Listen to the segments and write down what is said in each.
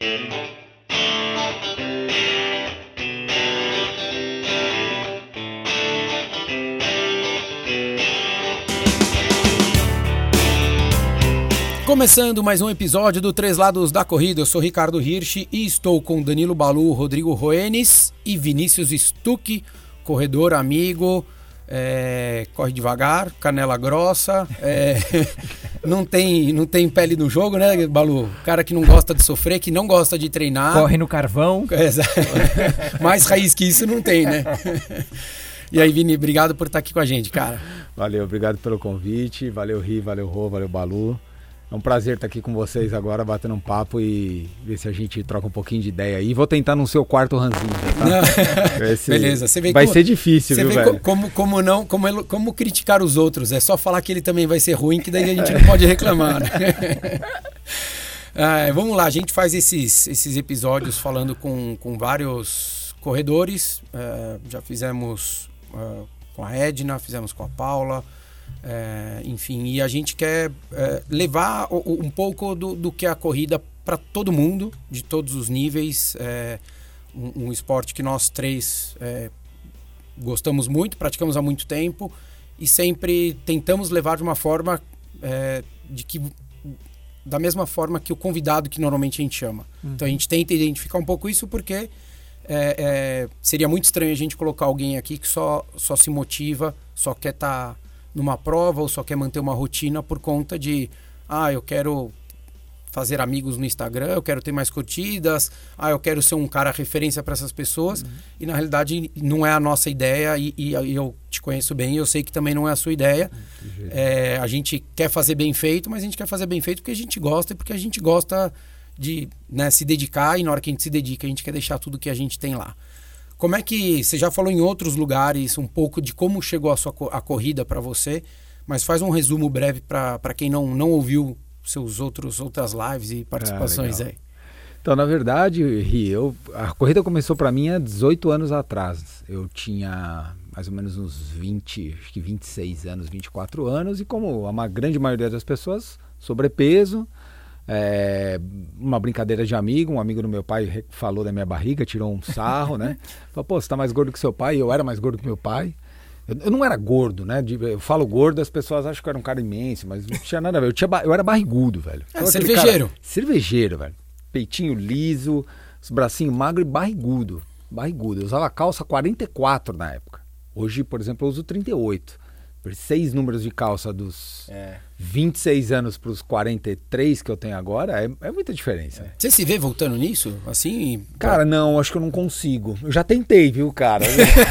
Começando mais um episódio do Três Lados da Corrida, eu sou Ricardo Hirsch e estou com Danilo Balu, Rodrigo Roenes e Vinícius Stuck, corredor amigo, corre devagar, canela grossa, não tem pele no jogo, né, Balu? Cara que não gosta de sofrer, que não gosta de treinar. Corre no carvão. Mais raiz que isso não tem, né? E aí, Vini, obrigado por estar aqui com a gente, cara. Valeu, obrigado pelo convite, valeu Ri, valeu Rô, valeu Balu. É um prazer estar aqui com vocês agora, batendo um papo e ver se a gente troca um pouquinho de ideia aí. Vou tentar no seu quarto ranzinho, tá? Beleza. Você vê vai ser difícil, viu, velho? Como criticar os outros. É só falar que ele também vai ser ruim, que daí a gente não pode reclamar, né? Vamos lá, a gente faz esses episódios falando com vários corredores. Já fizemos com a Edna, fizemos com a Paula. Enfim, e a gente quer levar um pouco do que é a corrida para todo mundo, de todos os níveis. Um esporte que nós três gostamos muito, praticamos há muito tempo e sempre tentamos levar de uma forma da mesma forma que o convidado que normalmente a gente chama. Então a gente tenta identificar um pouco isso porque seria muito estranho a gente colocar alguém aqui que só se motiva, só quer estar numa prova ou só quer manter uma rotina por conta de eu quero fazer amigos no Instagram, eu quero ter mais curtidas, eu quero ser um cara referência para essas pessoas. E na realidade não é a nossa ideia e eu te conheço bem e eu sei que também não é a sua ideia. A gente quer fazer bem feito, mas a gente quer fazer bem feito porque a gente gosta e porque a gente gosta de se dedicar, e na hora que a gente se dedica a gente quer deixar tudo que a gente tem lá. Como é que você já falou em outros lugares um pouco de como chegou a corrida para você, mas faz um resumo breve para quem não ouviu outras lives e participações aí. Então, na verdade, Ri, a corrida começou para mim há 18 anos atrás. Eu tinha mais ou menos uns 26 anos, 24 anos, e como a grande maioria das pessoas, sobrepeso. Uma brincadeira de amigo, um amigo do meu pai falou da minha barriga, tirou um sarro, né? Falou, pô, você tá mais gordo que seu pai. E eu era mais gordo que meu pai. Eu não era gordo, né? Eu falo gordo, as pessoas acham que eu era um cara imenso, mas não tinha nada a ver. Eu era barrigudo, velho. Cervejeiro. Cervejeiro, velho. Peitinho liso, os bracinhos magros e barrigudo. Eu usava calça 44 na época. Hoje, por exemplo, eu uso 38. 6 números de calça dos 26 anos para os 43 que eu tenho agora, é muita diferença. Você se vê voltando nisso? Assim? Cara, não, acho que eu não consigo. Eu já tentei, viu, cara?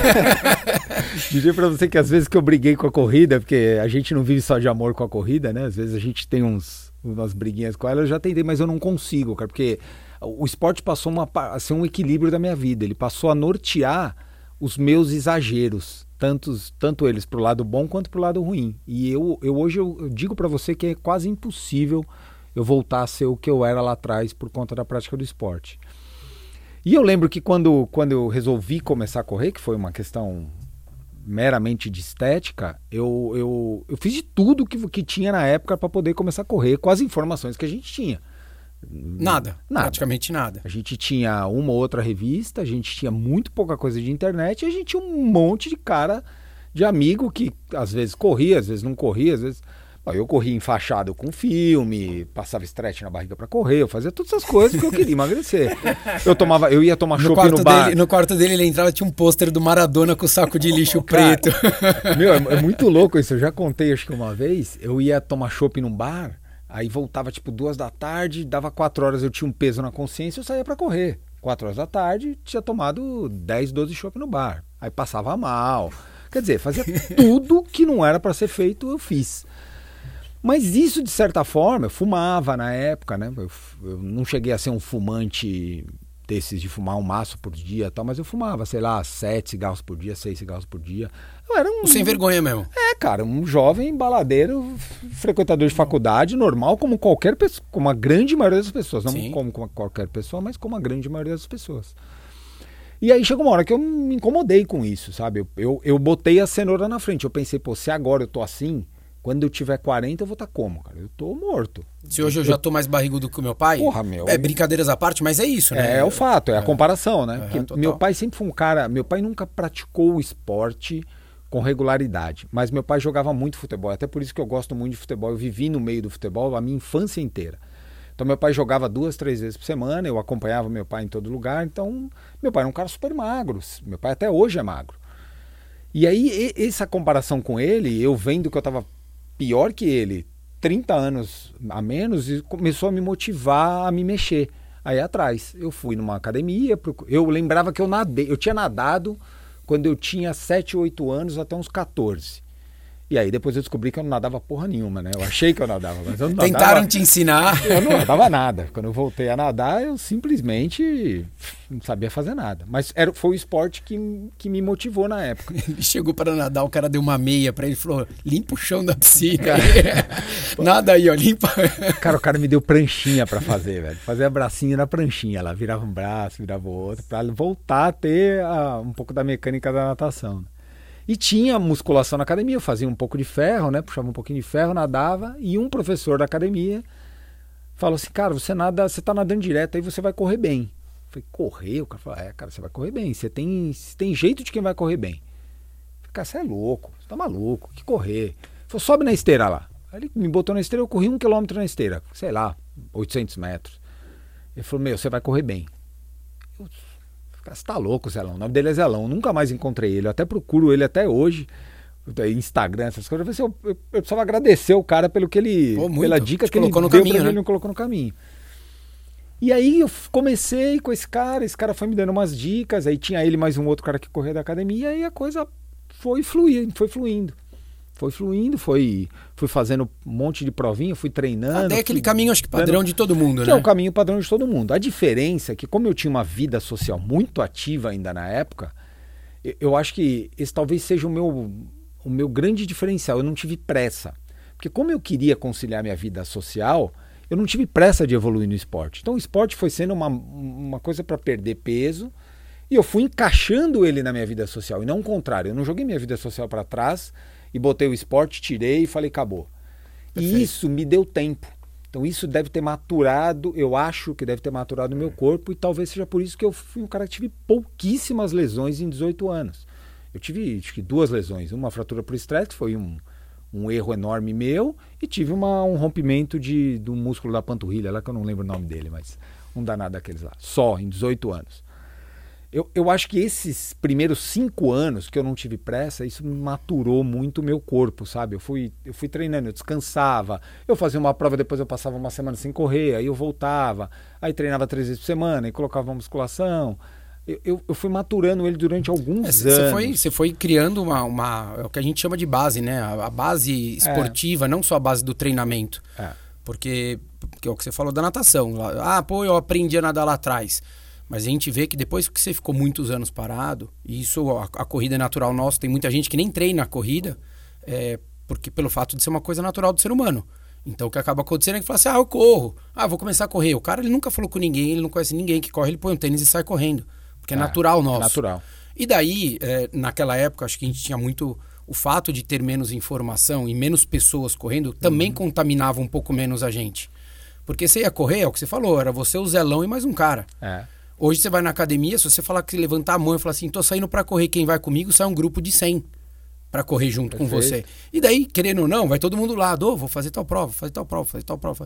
Diria pra você que às vezes que eu briguei com a corrida, porque a gente não vive só de amor com a corrida, né? Às vezes a gente tem umas briguinhas com ela, eu já tentei, mas eu não consigo, cara, porque o esporte passou a ser um equilíbrio da minha vida, ele passou a nortear os meus exageros. Tanto eles pro lado bom quanto pro lado ruim. E hoje eu digo para você que é quase impossível eu voltar a ser o que eu era lá atrás por conta da prática do esporte. E eu lembro que quando eu resolvi começar a correr, que foi uma questão meramente de estética, eu fiz de tudo que tinha na época para poder começar a correr com as informações que a gente tinha. Nada, praticamente nada. A gente tinha uma ou outra revista, a gente tinha muito pouca coisa de internet e a gente tinha um monte de cara, de amigo que às vezes corria, às vezes não corria, às vezes... Eu corria enfaixado com filme, passava stretch na barriga pra correr, eu fazia todas essas coisas porque eu queria emagrecer. Eu ia tomar chopp no bar. No quarto dele ele entrava, tinha um pôster do Maradona com o saco de lixo preto. Meu, é muito louco isso, eu já contei acho que uma vez, eu ia tomar chopp num bar, aí voltava tipo 2 da tarde, dava 4 horas, eu tinha um peso na consciência, eu saía pra correr. 4 horas da tarde, tinha tomado 10, 12 chopp no bar. Aí passava mal. Quer dizer, fazia tudo que não era pra ser feito, eu fiz. Mas isso, de certa forma, eu fumava na época, né? Eu não cheguei a ser um fumante desses de fumar um maço por dia e tal, mas eu fumava, sei lá, 7 cigarros por dia, 6 cigarros por dia. Eu era sem vergonha mesmo. Cara, um jovem baladeiro, frequentador de faculdade, normal, como qualquer pessoa, como a grande maioria das pessoas. Não como qualquer pessoa, mas como a grande maioria das pessoas. E aí chegou uma hora que eu me incomodei com isso, sabe? Eu botei a cenoura na frente. Eu pensei, pô, se agora eu tô assim, Quando eu tiver 40, eu vou estar como, cara? Eu tô morto. Se hoje eu já tô mais barrigudo que o meu pai... Porra, meu... brincadeiras à parte, mas é isso, né? É o fato, é a comparação, né? Porque total. meu pai sempre foi um cara... Meu pai nunca praticou o esporte com regularidade, mas meu pai jogava muito futebol. Até por isso que eu gosto muito de futebol. Eu vivi no meio do futebol a minha infância inteira. Então meu pai jogava 2, 3 vezes por semana, eu acompanhava meu pai em todo lugar. Então meu pai era um cara super magro. Meu pai até hoje é magro. E aí essa comparação com ele, eu vendo que eu tava pior que ele, 30 anos a menos, e começou a me motivar a me mexer. Aí atrás, eu fui numa academia, eu lembrava que eu tinha nadado quando eu tinha 7, 8 anos até uns 14. E aí depois eu descobri que eu não nadava porra nenhuma, né? Eu achei que eu nadava, mas eu não nadava. Tentaram te ensinar. Eu não nadava nada. Quando eu voltei a nadar, eu simplesmente não sabia fazer nada. Mas foi o esporte que me motivou na época. Ele chegou para nadar, o cara deu uma meia para ele e falou, limpa o chão da piscina. Nada aí, ó, limpa. Cara, o cara me deu pranchinha para fazer, velho. Fazer a bracinha na pranchinha. Ela virava um braço, virava o outro, para voltar a ter um pouco da mecânica da natação. E tinha musculação na academia, eu fazia um pouco de ferro, né? Puxava um pouquinho de ferro, nadava, e um professor da academia falou assim, cara, você tá nadando direto, aí você vai correr bem. Eu falei, correr? O cara falou, cara, você vai correr bem, você tem jeito de quem vai correr bem. Eu falei, cara, você é louco, você tá maluco, que correr? Ele falou, sobe na esteira lá. Aí ele me botou na esteira, eu corri 1 quilômetro na esteira, sei lá, 800 metros. Ele falou, você vai correr bem. Você tá louco, Zelão. O nome dele é Zelão. Nunca mais encontrei ele. Eu até procuro ele até hoje. Instagram, essas coisas. Eu precisava agradecer o cara pela dica que ele deu pra mim, né? Ele me colocou no caminho. E aí eu comecei com esse cara foi me dando umas dicas, aí tinha ele mais um outro cara que corria da academia, e a coisa foi fluindo. Fui fazendo um monte de provinha, fui treinando. Até aquele caminho, acho que padrão de todo mundo, né? Que é o caminho padrão de todo mundo. A diferença é que, como eu tinha uma vida social muito ativa ainda na época, eu acho que esse talvez seja o meu grande diferencial. Eu não tive pressa. Porque como eu queria conciliar minha vida social, eu não tive pressa de evoluir no esporte. Então o esporte foi sendo uma coisa para perder peso, e eu fui encaixando ele na minha vida social, e não o contrário. Eu não joguei minha vida social para trás e botei o esporte, tirei e falei, acabou. Perfeito. E isso me deu tempo. Então isso deve ter maturado, eu acho que deve ter maturado no meu corpo, e talvez seja por isso que eu fui um cara que tive pouquíssimas lesões em 18 anos. Eu tive, acho que 2 lesões, uma fratura por estresse, que foi um erro enorme meu, e tive um rompimento do músculo da panturrilha, lá que eu não lembro o nome dele, mas um danado daqueles lá, só em 18 anos. Eu acho que esses primeiros 5 anos que eu não tive pressa, isso maturou muito o meu corpo, sabe? Eu fui treinando, eu descansava, eu fazia uma prova, depois eu passava uma semana sem correr, aí eu voltava, aí treinava 3 vezes por semana, aí colocava uma musculação. Eu fui maturando ele durante alguns anos. Você foi criando é o que a gente chama de base, né? A base esportiva, não só a base do treinamento. Porque é o que você falou da natação. Eu aprendi a nadar lá atrás. Mas a gente vê que depois que você ficou muitos anos parado, e isso, a corrida é natural nossa, tem muita gente que nem treina a corrida, porque pelo fato de ser uma coisa natural do ser humano. Então o que acaba acontecendo é que fala assim, eu corro, vou começar a correr. O cara, ele nunca falou com ninguém, ele não conhece ninguém que corre, ele põe um tênis e sai correndo. Porque é natural nosso. Natural. E daí, naquela época, acho que a gente tinha muito... O fato de ter menos informação e menos pessoas correndo também contaminava um pouco menos a gente. Porque você ia correr, é o que você falou, era você, o Zelão e mais um cara. Hoje você vai na academia, se você falar que levantar a mão e falar assim, tô saindo pra correr, quem vai comigo? Sai um grupo de 100 pra correr junto com você. E daí, querendo ou não, vai todo mundo lá, vou fazer tal prova, fazer tal prova.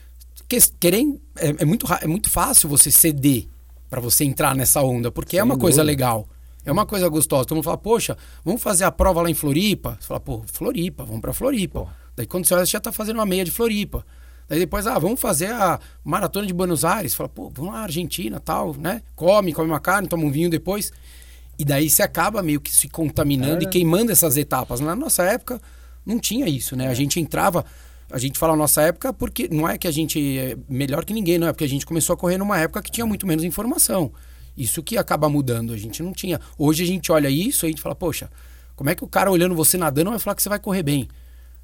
É muito fácil você ceder pra você entrar nessa onda, porque é uma coisa legal. É uma coisa gostosa. Todo mundo fala, poxa, vamos fazer a prova lá em Floripa? Você fala, Floripa, vamos pra Floripa. Daí quando você olha, você já tá fazendo uma meia de Floripa. Daí depois, vamos fazer a maratona de Buenos Aires. Fala, vamos lá, Argentina, tal, né? Come uma carne, toma um vinho depois. E daí você acaba meio que se contaminando e queimando essas etapas. Na nossa época, não tinha isso, né? A gente entrava... A gente fala nossa época porque não é que a gente é melhor que ninguém, não é porque a gente começou a correr numa época que tinha muito menos informação. Isso que acaba mudando, a gente não tinha. Hoje a gente olha isso e a gente fala, poxa, como é que o cara olhando você nadando vai falar que você vai correr bem?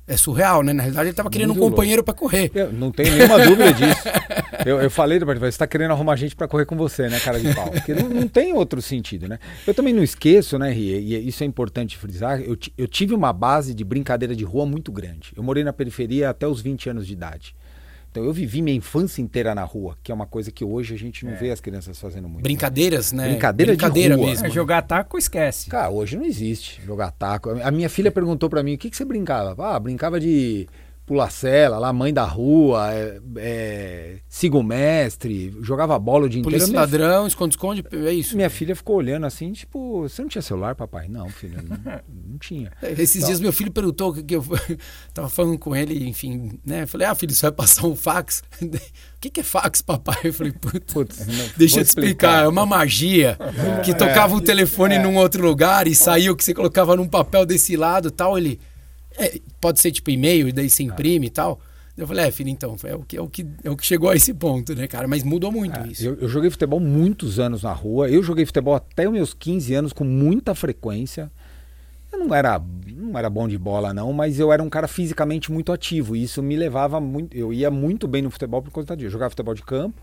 É surreal, né? Na realidade, ele tava querendo um companheiro para correr. Eu não tenho nenhuma dúvida disso. Eu falei, você tá querendo arrumar gente para correr com você, né, cara de pau? Porque não tem outro sentido, né? Eu também não esqueço, né, Rie, e isso é importante frisar, eu tive uma base de brincadeira de rua muito grande. Eu morei na periferia até os 20 anos de idade. Então eu vivi minha infância inteira na rua, que é uma coisa que hoje a gente não vê as crianças fazendo muito. Brincadeiras, né? Brincadeira de rua mesmo. Jogar taco, esquece. Cara, hoje não existe jogar taco. A minha filha perguntou pra mim, o que você brincava? Ah, brincava de pular-cela, lá, mãe da rua, siga o mestre, jogava bola o dia inteiro. Polícia ladrão, esconde-esconde, é isso. Minha filha ficou olhando assim, tipo, você não tinha celular, papai? Não, filha, não tinha. Esses dias meu filho perguntou, que eu tava falando com ele, enfim, né? Eu falei, filho, você vai passar um fax? O que é fax, papai? Eu falei, putz, deixa eu te explicar. É uma magia que tocava o telefone num outro lugar e saiu que você colocava num papel desse lado e tal, ele... pode ser tipo e-mail, e daí você imprime e tal. Eu falei, filho, então, é o que chegou a esse ponto, né, cara? Mas mudou muito isso. Eu joguei futebol muitos anos na rua. Eu joguei futebol até os meus 15 anos com muita frequência. Eu não era bom de bola, não, mas eu era um cara fisicamente muito ativo. E isso me levava muito... Eu ia muito bem no futebol por conta disso. Eu jogava futebol de campo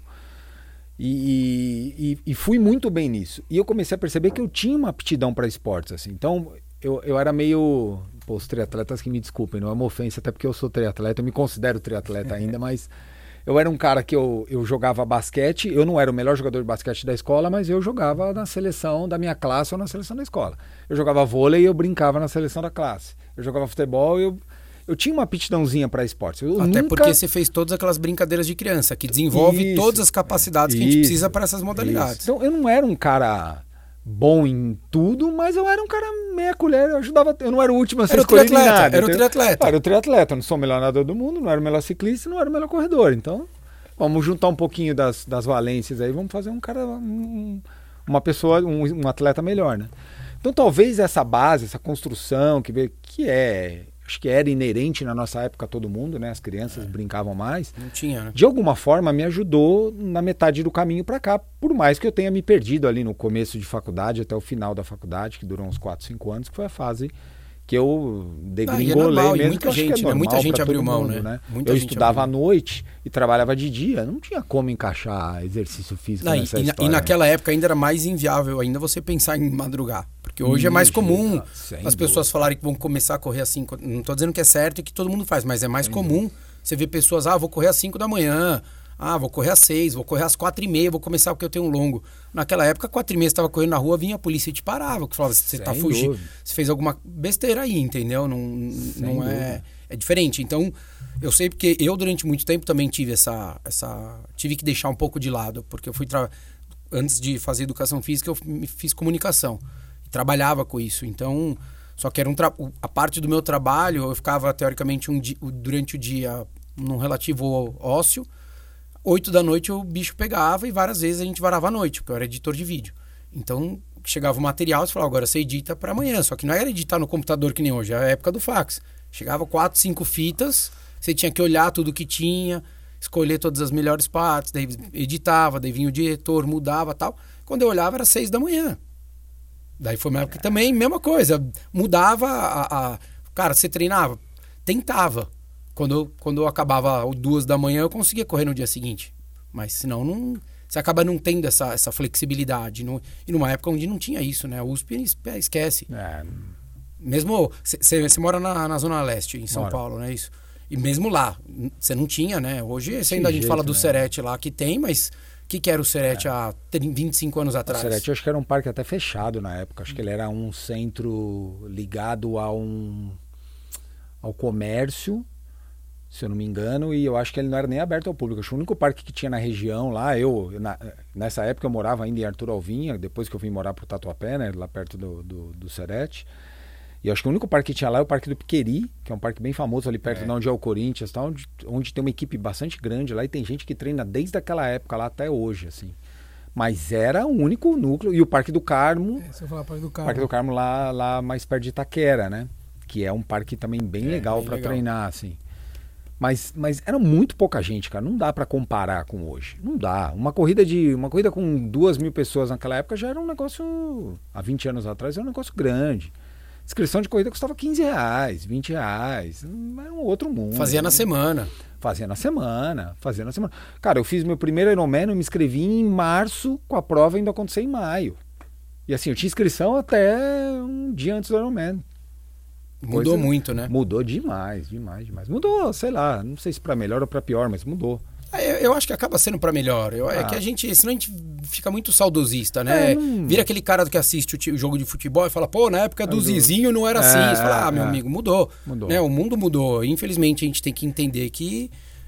e fui muito bem nisso. E eu comecei a perceber que eu tinha uma aptidão para esportes, assim. Então, eu era meio... Pô, os triatletas que me desculpem, não é uma ofensa, até porque eu sou triatleta, eu me considero triatleta ainda, mas eu era um cara que eu jogava basquete, eu não era o melhor jogador de basquete da escola, mas eu jogava na seleção da minha classe ou na seleção da escola. Eu jogava vôlei e eu brincava na seleção da classe. Eu jogava futebol e eu tinha uma aptidãozinha para esportes. Até porque você fez todas aquelas brincadeiras de criança, que desenvolve todas as capacidades que a gente precisa para essas modalidades. Então eu não era um cara... bom em tudo, mas eu era um cara meia colher, eu ajudava, eu não era o último a ser escolhido em nada. Era o triatleta. Era o triatleta, eu não sou o melhor nadador do mundo, não era o melhor ciclista, não era o melhor corredor, então vamos juntar um pouquinho das valências aí, vamos fazer um cara, uma pessoa, um atleta melhor, né? Então talvez essa base, essa construção acho que era inerente na nossa época a todo mundo, né? As crianças brincavam mais. Não tinha, né? De alguma forma me ajudou na metade do caminho para cá, por mais que eu tenha me perdido ali no começo de faculdade até o final da faculdade, que durou uns 4, 5 anos, que foi a fase que eu degringolei mesmo. Muita gente, né? Muita gente abriu mão, né? Eu estudava à noite e trabalhava de dia, não tinha como encaixar exercício físico nessa história. E naquela época ainda era mais inviável ainda você pensar em madrugar. Porque hoje é mais comum as pessoas falarem que vão começar a correr às 5. Não estou dizendo que é certo e que todo mundo faz, mas é mais comum você ver pessoas, vou correr às 5 da manhã, vou correr às 6, vou correr às 4h30, vou começar porque eu tenho um longo. Naquela época, 4h30 você estava correndo na rua, vinha a polícia e te parava, que falava, você está fugindo, você fez alguma besteira aí, entendeu? Não é diferente. Então, eu sei porque eu durante muito tempo também tive tive que deixar um pouco de lado, porque eu fui antes de fazer educação física, eu fiz comunicação. Trabalhava com isso, então só que era a parte do meu trabalho, eu ficava teoricamente durante o dia num relativo ócio, 8 da noite o bicho pegava e várias vezes a gente varava à noite, porque eu era editor de vídeo, então chegava o material, você falava, agora você edita para amanhã, só que não era editar no computador que nem hoje, era a época do fax, chegava 4, 5 fitas, você tinha que olhar tudo que tinha, escolher todas as melhores partes, daí editava, daí vinha o diretor, mudava tal, quando eu olhava era 6 da manhã. Daí foi uma época que também, mesma coisa, mudava Cara, você treinava? Tentava. Quando eu acabava 2 da manhã, eu conseguia correr no dia seguinte. Mas senão, você acaba não tendo essa flexibilidade. E numa época onde não tinha isso, né? A USP esquece. Mesmo, você mora na Zona Leste, em São Paulo, né? Isso. E mesmo lá, você não tinha, né? Hoje a gente fala do Serete lá, que tem, mas... O que era o Serete há 25 anos atrás? O Serete eu acho que era um parque até fechado na época. Acho que ele era um centro ligado ao comércio, se eu não me engano, e eu acho que ele não era nem aberto ao público. Acho que o único parque que tinha na região lá, nessa época eu morava ainda em Arthur Alvim, depois que eu vim morar pro Tatuapé, né, lá perto do Serete. E eu acho que o único parque que tinha lá é o Parque do Piqueri, que é um parque bem famoso ali perto de onde é o Corinthians, tá? Onde tem uma equipe bastante grande lá e tem gente que treina desde aquela época lá até hoje, assim. Mas era o único núcleo. E o Parque do Carmo, se eu falar Parque do Carmo. Parque do Carmo lá mais perto de Itaquera, né? Que é um parque também bem legal para treinar, assim. Mas era muito pouca gente, cara. Não dá para comparar com hoje. Não dá. Uma corrida com 2.000 pessoas naquela época já era um negócio... Há 20 anos atrás era um negócio grande. Inscrição de corrida custava R$15, R$20. Era um outro mundo. Fazia na semana. Fazia na semana. Cara, eu fiz meu primeiro Ironman, eu me inscrevi em março, com a prova indo acontecer em maio. E assim, eu tinha inscrição até um dia antes do Ironman. Mudou muito, né? Mudou demais. Mudou, sei lá, não sei se pra melhor ou pra pior, mas mudou. Eu acho que acaba sendo pra melhor. É que senão a gente fica muito saudosista, né? Vira aquele cara que assiste o jogo de futebol e fala, pô, na época do Zizinho não era assim. Você fala, meu amigo, mudou. Né? O mundo mudou. Infelizmente, a gente tem que entender que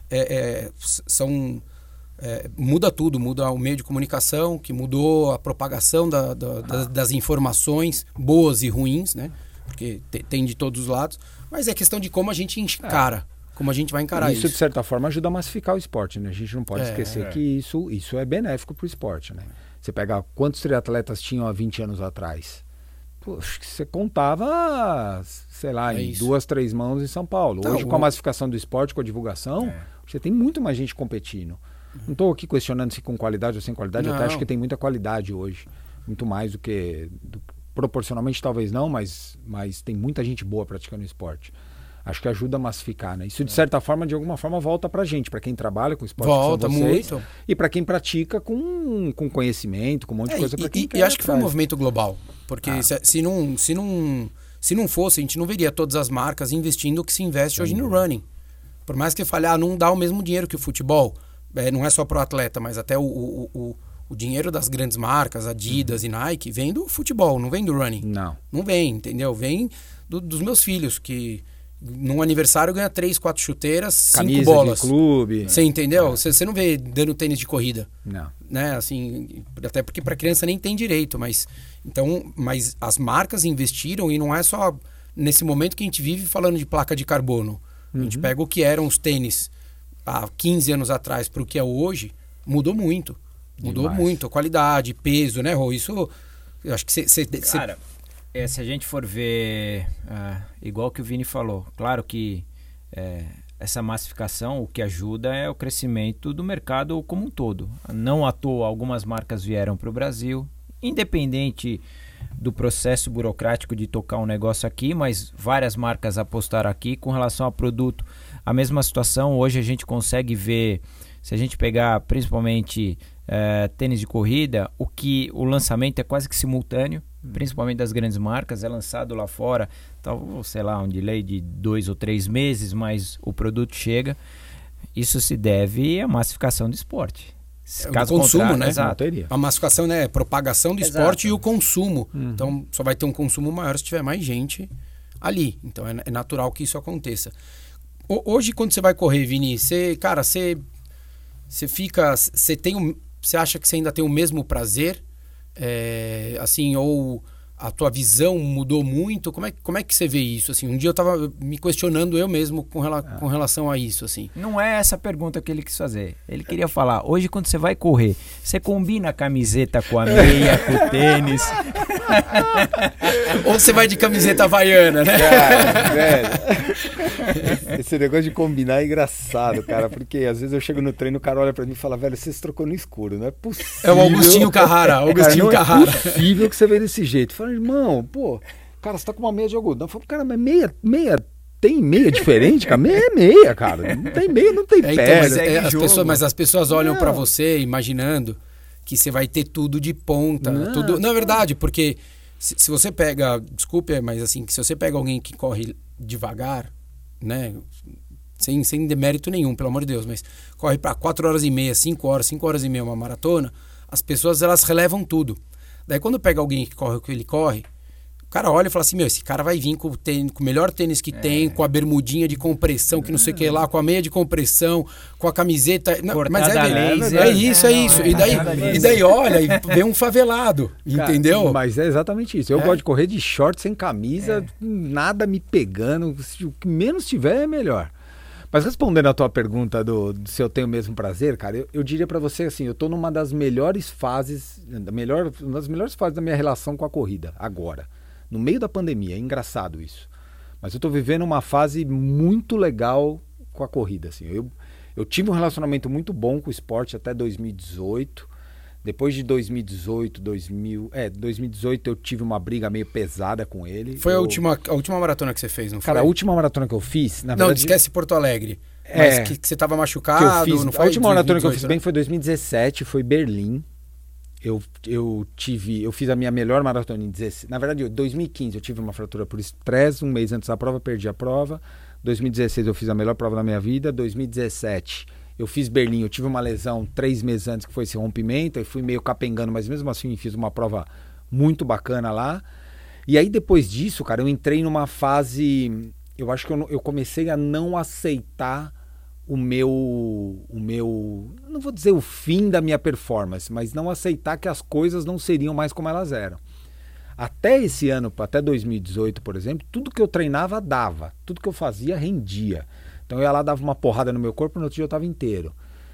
muda tudo. Muda o meio de comunicação, que mudou a propagação das informações, boas e ruins, né? Porque tem de todos os lados. Mas é questão de como a gente encara. Como a gente vai encarar isso. Isso, de certa forma, ajuda a massificar o esporte, né? A gente não pode esquecer que isso é benéfico para o esporte, né? Você pega quantos triatletas tinham há 20 anos atrás? Pô, acho que você contava, sei lá, em 2, 3 mãos em São Paulo. Tá, hoje, com a massificação do esporte, com a divulgação, você tem muito mais gente competindo. Não estou aqui questionando se com qualidade ou sem qualidade, eu até acho que tem muita qualidade hoje. Muito mais do que... proporcionalmente, talvez não, mas tem muita gente boa praticando esporte. Acho que ajuda a massificar, né? Isso, de certa forma, de alguma forma, volta pra gente, pra quem trabalha com esporte, volta vocês, muito. E pra quem pratica com conhecimento, com um monte de coisa pra quem quer. E acho que foi um movimento global, porque se não fosse, a gente não veria todas as marcas investindo o que se investe hoje no running. Por mais que fale, não dá o mesmo dinheiro que o futebol, não é só pro atleta, mas até o dinheiro das grandes marcas, Adidas e Nike, vem do futebol, não vem do running. Não vem, entendeu? Vem dos meus filhos, que... num aniversário ganha 3, 4 chuteiras, camisa 5 bolas. De clube. Você entendeu? Você não vê dando tênis de corrida. Não. Né? Assim, até porque para criança nem tem direito, mas as marcas investiram, e não é só nesse momento que a gente vive falando de placa de carbono. A gente pega o que eram os tênis há 15 anos atrás para o que é hoje, mudou muito. Mudou muito a qualidade, peso, né, Rô? Isso, eu acho que você... Cara, se a gente for ver, igual que o Vini falou, claro que essa massificação, o que ajuda é o crescimento do mercado como um todo. Não à toa, algumas marcas vieram para o Brasil, independente do processo burocrático de tocar um negócio aqui, mas várias marcas apostaram aqui. Com relação ao produto, a mesma situação. Hoje a gente consegue ver, se a gente pegar principalmente tênis de corrida, o lançamento é quase que simultâneo, principalmente das grandes marcas. É lançado lá fora, sei lá, um delay de 2 ou 3 meses, mas o produto chega. Isso se deve à massificação do esporte. Caso o consumo, né? Exato. A massificação, né? Propagação do esporte e o consumo. Então, só vai ter um consumo maior se tiver mais gente ali. Então, é natural que isso aconteça. Hoje, quando você vai correr, Vini, você fica... Você acha que você ainda tem o mesmo prazer? Assim, ou a tua visão mudou muito? Como é que você vê isso? Assim, um dia eu estava me questionando eu mesmo com relação a isso. Assim. Não é essa a pergunta que ele quis fazer. Ele queria falar, hoje quando você vai correr, você combina a camiseta com a meia, com o tênis? Ou você vai de camiseta havaiana, né? Cara, velho. Esse negócio de combinar é engraçado, cara, porque às vezes eu chego no treino, o cara olha pra mim e fala, velho, você se trocou no escouro, não é possível. É o Augustinho Carrara. Não é possível que você veja desse jeito. Fala, irmão, pô, cara, você tá com uma meia de algodão. Fala, cara, mas meia tem meia diferente, cara? Meia é meia, cara. Não tem meia, não tem pé. Então, mas as pessoas olham pra você imaginando que você vai ter tudo de ponta. Não é verdade, porque se você pega, desculpe, mas assim, se você pega alguém que corre devagar, né, sem demérito nenhum, pelo amor de Deus, mas corre para 4 horas e meia, 5 horas e meia uma maratona, as pessoas, elas relevam tudo. Daí quando pega alguém que corre o que ele corre, o cara olha e fala assim, esse cara vai vir com o melhor tênis que tem, com a bermudinha de compressão, que não sei o que lá, com a meia de compressão, com a camiseta... Não, mas é isso. E daí olha e vê um favelado, cara, entendeu? Mas é exatamente isso. Eu gosto de correr de short, sem camisa, nada me pegando. O que menos tiver é melhor. Mas respondendo a tua pergunta do se eu tenho o mesmo prazer, cara, eu diria pra você assim, eu tô numa das melhores fases, uma das melhores fases da minha relação com a corrida, agora. No meio da pandemia, é engraçado isso. Mas eu tô vivendo uma fase muito legal com a corrida, assim. Eu tive um relacionamento muito bom com o esporte até 2018. Depois de 2018 eu tive uma briga meio pesada com ele. Foi a última maratona que você fez, não foi? Cara, a última maratona que eu fiz, na Não, verdade... esquece Porto Alegre. Mas que você tava machucado, não foi? A última maratona que eu fiz 2018, bem foi 2017, foi Berlim. Eu fiz a minha melhor maratona em 2016. Na verdade, em 2015 eu tive uma fratura por estresse, um mês antes da prova, perdi a prova. 2016 eu fiz a melhor prova da minha vida. 2017 eu fiz Berlim, eu tive uma lesão 3 meses antes, que foi esse rompimento. Eu fui meio capengando, mas mesmo assim fiz uma prova muito bacana lá. E aí depois disso, cara, eu entrei numa fase... Eu acho que eu comecei a não aceitar o meu, não vou dizer o fim da minha performance, mas não aceitar que as coisas não seriam mais como elas eram. Até esse ano, até 2018, por exemplo, tudo que eu treinava dava, tudo que eu fazia rendia. Então eu ia lá, dava uma porrada no meu corpo, no outro dia eu estava inteiro.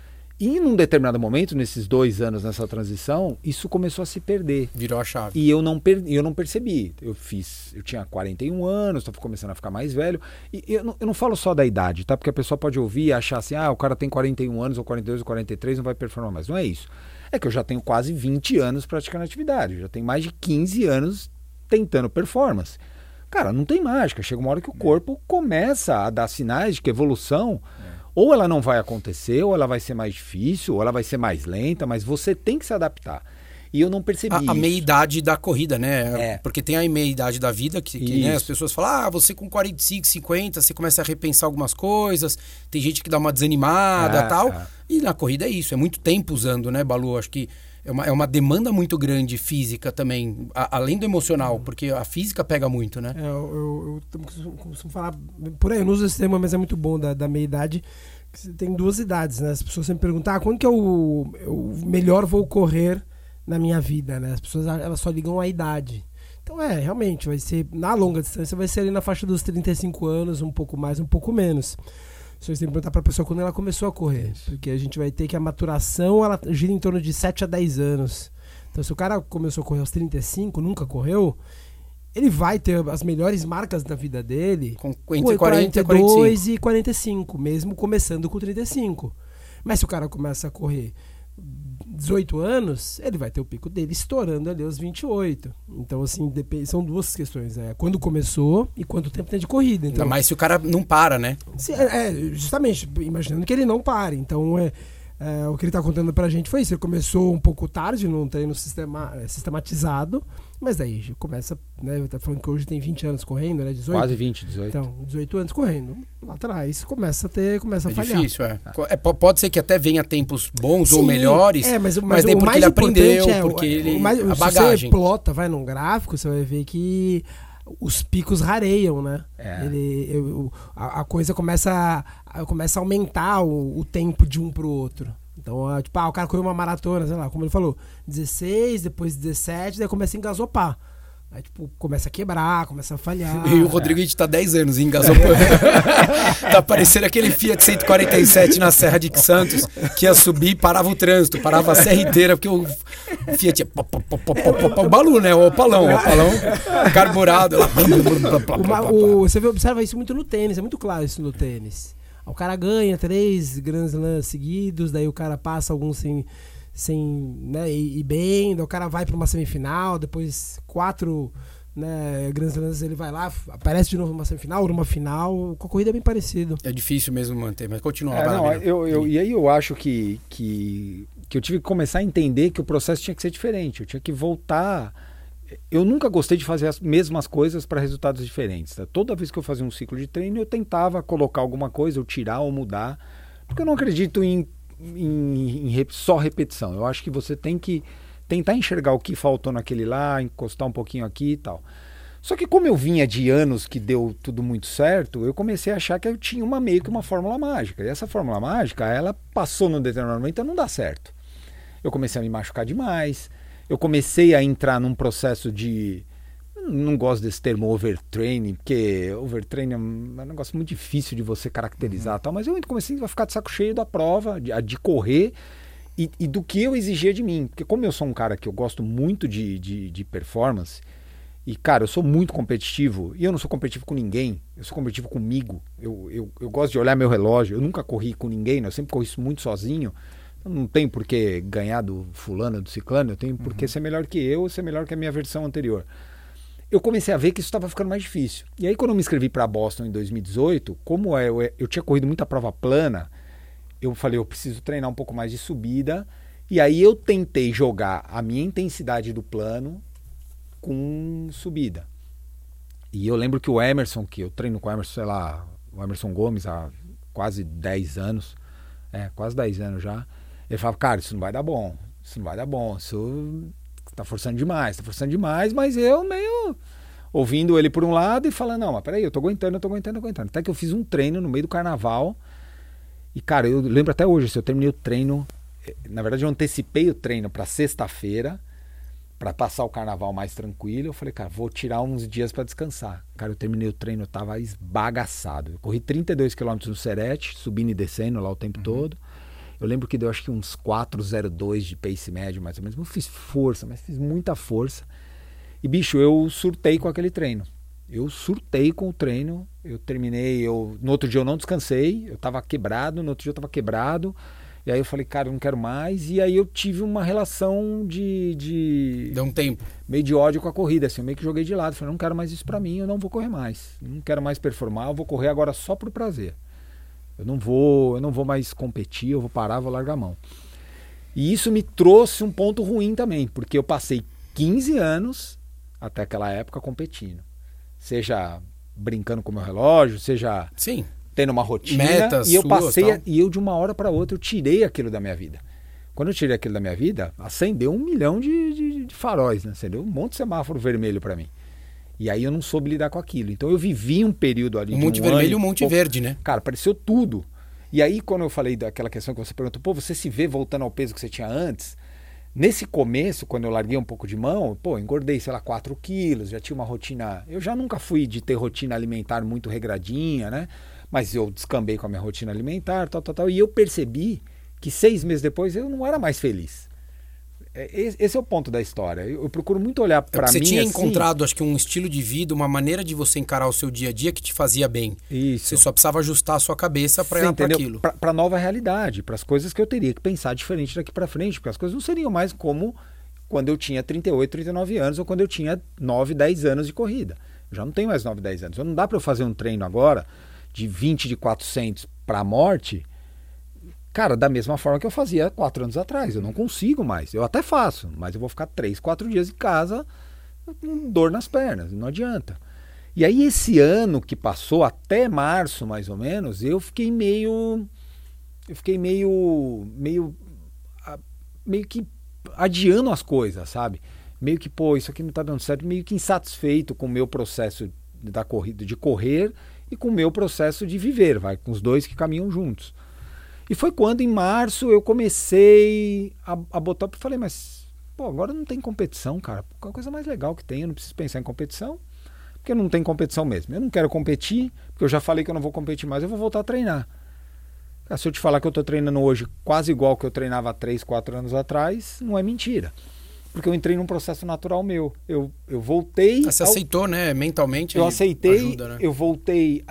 E num determinado momento, nesses 2 anos nessa transição, isso começou a se perder. Virou a chave. E eu não percebi. Eu tinha 41 anos, estava começando a ficar mais velho. E eu não falo só da idade, tá? Porque a pessoa pode ouvir e achar assim, o cara tem 41 anos, ou 42, ou 43, não vai performar mais. Não é isso. É que eu já tenho quase 20 anos praticando atividade. Eu já tenho mais de 15 anos tentando performance. Cara, não tem mágica. Chega uma hora que o corpo começa a dar sinais de que evolução... Ou ela não vai acontecer, ou ela vai ser mais difícil, ou ela vai ser mais lenta, mas você tem que se adaptar. E eu não percebi isso. A meia-idade da corrida, né? Porque tem a meia-idade da vida, que né, as pessoas falam, você com 45, 50, você começa a repensar algumas coisas, tem gente que dá uma desanimada e tal. E na corrida é isso, é muito tempo usando, né, Balu? Acho que é uma demanda muito grande física também, além do emocional, porque a física pega muito, né? Eu costumo falar, por aí, eu não uso esse termo, mas é muito bom da meia-idade. Tem 2 idades, né? As pessoas sempre perguntam, quando que eu melhor vou correr na minha vida, né? As pessoas elas só ligam à idade. Então realmente, vai ser, na longa distância, vai ser ali na faixa dos 35 anos, um pouco mais, um pouco menos. Vocês têm que perguntar para a pessoa quando ela começou a correr. Porque a gente vai ter que a maturação ela gira em torno de 7 a 10 anos. Então, se o cara começou a correr aos 35, nunca correu, ele vai ter as melhores marcas da vida dele entre 40 e 45, mesmo começando com 35. Mas se o cara começa a correr 18 anos, ele vai ter o pico dele estourando ali aos 28. Então, assim, são 2 questões. Quando começou e quanto tempo tem de corrida. Então, ainda mais se o cara não para, né? Justamente, imaginando que ele não pare. Então, o que ele está contando pra gente foi isso. Ele começou um pouco tarde, num treino sistematizado, mas daí começa, né? Tá falando que hoje tem 20 anos correndo, né? 18? Quase 20, 18. Então, 18 anos correndo. Lá atrás começa a falhar. Difícil, pode ser que até venha tempos bons ou melhores, mas daí o porque mais ele aprendeu, a bagagem. Se você plota, vai num gráfico, você vai ver que os picos rareiam, né? A coisa começa a aumentar o tempo de um pro outro. Então, o cara correu uma maratona, sei lá, como ele falou, 16, depois 17, daí começa a engasopar. Aí, começa a quebrar, começa a falhar. E o Rodrigo, a gente tá 10 anos e engasopando. Tá parecendo aquele Fiat 147 na Serra de Santos, que ia subir e parava o trânsito, parava a serra inteira, porque o Fiat ia... O Balu, né? O opalão carburado. Você observa isso muito no tênis, é muito claro isso no tênis. O cara ganha 3 Grand Slams seguidos, daí o cara passa alguns sem né, ir bem, daí o cara vai para uma semifinal, depois 4 né, Grand Slams ele vai lá, aparece de novo numa semifinal ou numa final, com a corrida é bem parecido. É difícil mesmo manter, mas continua. E aí eu acho que eu tive que começar a entender que o processo tinha que ser diferente, eu tinha que voltar. Eu nunca gostei de fazer as mesmas coisas para resultados diferentes. Tá? Toda vez que eu fazia um ciclo de treino, eu tentava colocar alguma coisa, ou tirar ou mudar, porque eu não acredito em só repetição. Eu acho que você tem que tentar enxergar o que faltou naquele lá, encostar um pouquinho aqui e tal. Só que como eu vinha de anos que deu tudo muito certo, eu comecei a achar que eu tinha meio que uma fórmula mágica. E essa fórmula mágica, ela passou no determinado momento e não dá certo. Eu comecei a me machucar demais. Eu comecei a entrar num processo de... Não gosto desse termo overtraining, porque overtraining é um negócio muito difícil de você caracterizar, tal, mas eu comecei a ficar de saco cheio da prova, de correr e do que eu exigia de mim. Porque como eu sou um cara que eu gosto muito de performance, e cara, eu sou muito competitivo, e eu não sou competitivo com ninguém, eu sou competitivo comigo. Eu gosto de olhar meu relógio, eu nunca corri com ninguém, né? Eu sempre corri muito sozinho. Eu não tenho por que ganhar do fulano, do ciclano, eu tenho por que ser melhor que eu, ser melhor que a minha versão anterior. Eu comecei a ver que isso estava ficando mais difícil. E aí quando eu me inscrevi para Boston em 2018, como eu tinha corrido muita prova plana, eu falei, eu preciso treinar um pouco mais de subida. E aí eu tentei jogar a minha intensidade do plano com subida. E eu lembro que o Emerson, que eu treino com o Emerson, sei lá, o Emerson Gomes há quase 10 anos, quase 10 anos já, ele falava, cara, isso não vai dar bom, isso tá forçando demais, mas eu meio ouvindo ele por um lado e falando, não, mas peraí, eu tô aguentando. Até que eu fiz um treino no meio do carnaval e, cara, eu lembro até hoje, eu terminei o treino, na verdade eu antecipei o treino para sexta-feira, para passar o carnaval mais tranquilo. Eu falei, cara, vou tirar uns dias para descansar. Cara, eu terminei o treino, eu tava esbagaçado. Eu corri 32 km no Serete, subindo e descendo lá o tempo todo. Eu lembro que deu acho que uns 4,02 de pace médio, mais ou menos. Eu fiz força, mas fiz muita força. E, bicho, eu surtei com aquele treino. Eu surtei com o treino. Eu terminei, no outro dia eu não descansei. Eu tava quebrado, no outro dia eu tava quebrado. E aí eu falei, cara, eu não quero mais. E aí eu tive uma relação Deu um tempo. Meio de ódio com a corrida, assim. Eu meio que joguei de lado. Falei, não quero mais isso pra mim, eu não vou correr mais. Não quero mais performar, eu vou correr agora só por prazer. Eu não vou mais competir, eu vou parar, vou largar a mão. E isso me trouxe um ponto ruim também, porque eu passei 15 anos, até aquela época, competindo. Seja brincando com o meu relógio, seja... Sim. Tendo uma rotina, metas e eu suas, passei, tal. E eu de uma hora para outra eu tirei aquilo da minha vida. Quando eu tirei aquilo da minha vida, acendeu 1 milhão de faróis, né? Acendeu um monte de semáforo vermelho para mim. E aí eu não soube lidar com aquilo. Então eu vivi um período ali um monte vermelho e um monte verde, né? Cara, apareceu tudo. E aí quando eu falei daquela questão que você perguntou, pô, você se vê voltando ao peso que você tinha antes? Nesse começo, quando eu larguei um pouco de mão, pô, engordei, sei lá, 4 quilos, já tinha uma rotina... Eu já nunca fui de ter rotina alimentar muito regradinha, né? Mas eu descambei com a minha rotina alimentar, tal. E eu percebi que 6 meses depois eu não era mais feliz. Esse é o ponto da história. Eu procuro muito olhar para mim. Você tinha assim, encontrado, acho que um estilo de vida, uma maneira de você encarar o seu dia a dia que te fazia bem. Isso. Você só precisava ajustar a sua cabeça para ir para aquilo. Para nova realidade, para as coisas que eu teria que pensar diferente daqui para frente, porque as coisas não seriam mais como quando eu tinha 38, 39 anos ou quando eu tinha 9, 10 anos de corrida. Eu já não tenho mais 9, 10 anos. Não dá para eu fazer um treino agora de 20 de 400 para a morte, cara, da mesma forma que eu fazia 4 anos atrás. Eu não consigo mais. Eu até faço, mas eu vou ficar 3, 4 dias em casa com dor nas pernas. Não adianta. E aí esse ano que passou, até março mais ou menos, eu fiquei meio que adiando as coisas, sabe? Meio que, pô, isso aqui não tá dando certo, meio que insatisfeito com o meu processo da corrida, de correr, e com o meu processo de viver, com os dois que caminham juntos. E foi quando, em março, eu comecei a botar... Eu falei, mas, pô, agora não tem competição, cara. Qual a coisa mais legal que tem? Eu não preciso pensar em competição, porque não tem competição mesmo. Eu não quero competir, porque eu já falei que eu não vou competir mais, eu vou voltar a treinar. Cara, se eu te falar que eu tô treinando hoje quase igual que eu treinava 3, 4 anos atrás, não é mentira. Porque eu entrei num processo natural meu. Eu voltei... Você aceitou, né? Mentalmente. Eu aceitei, ajuda, né? Eu voltei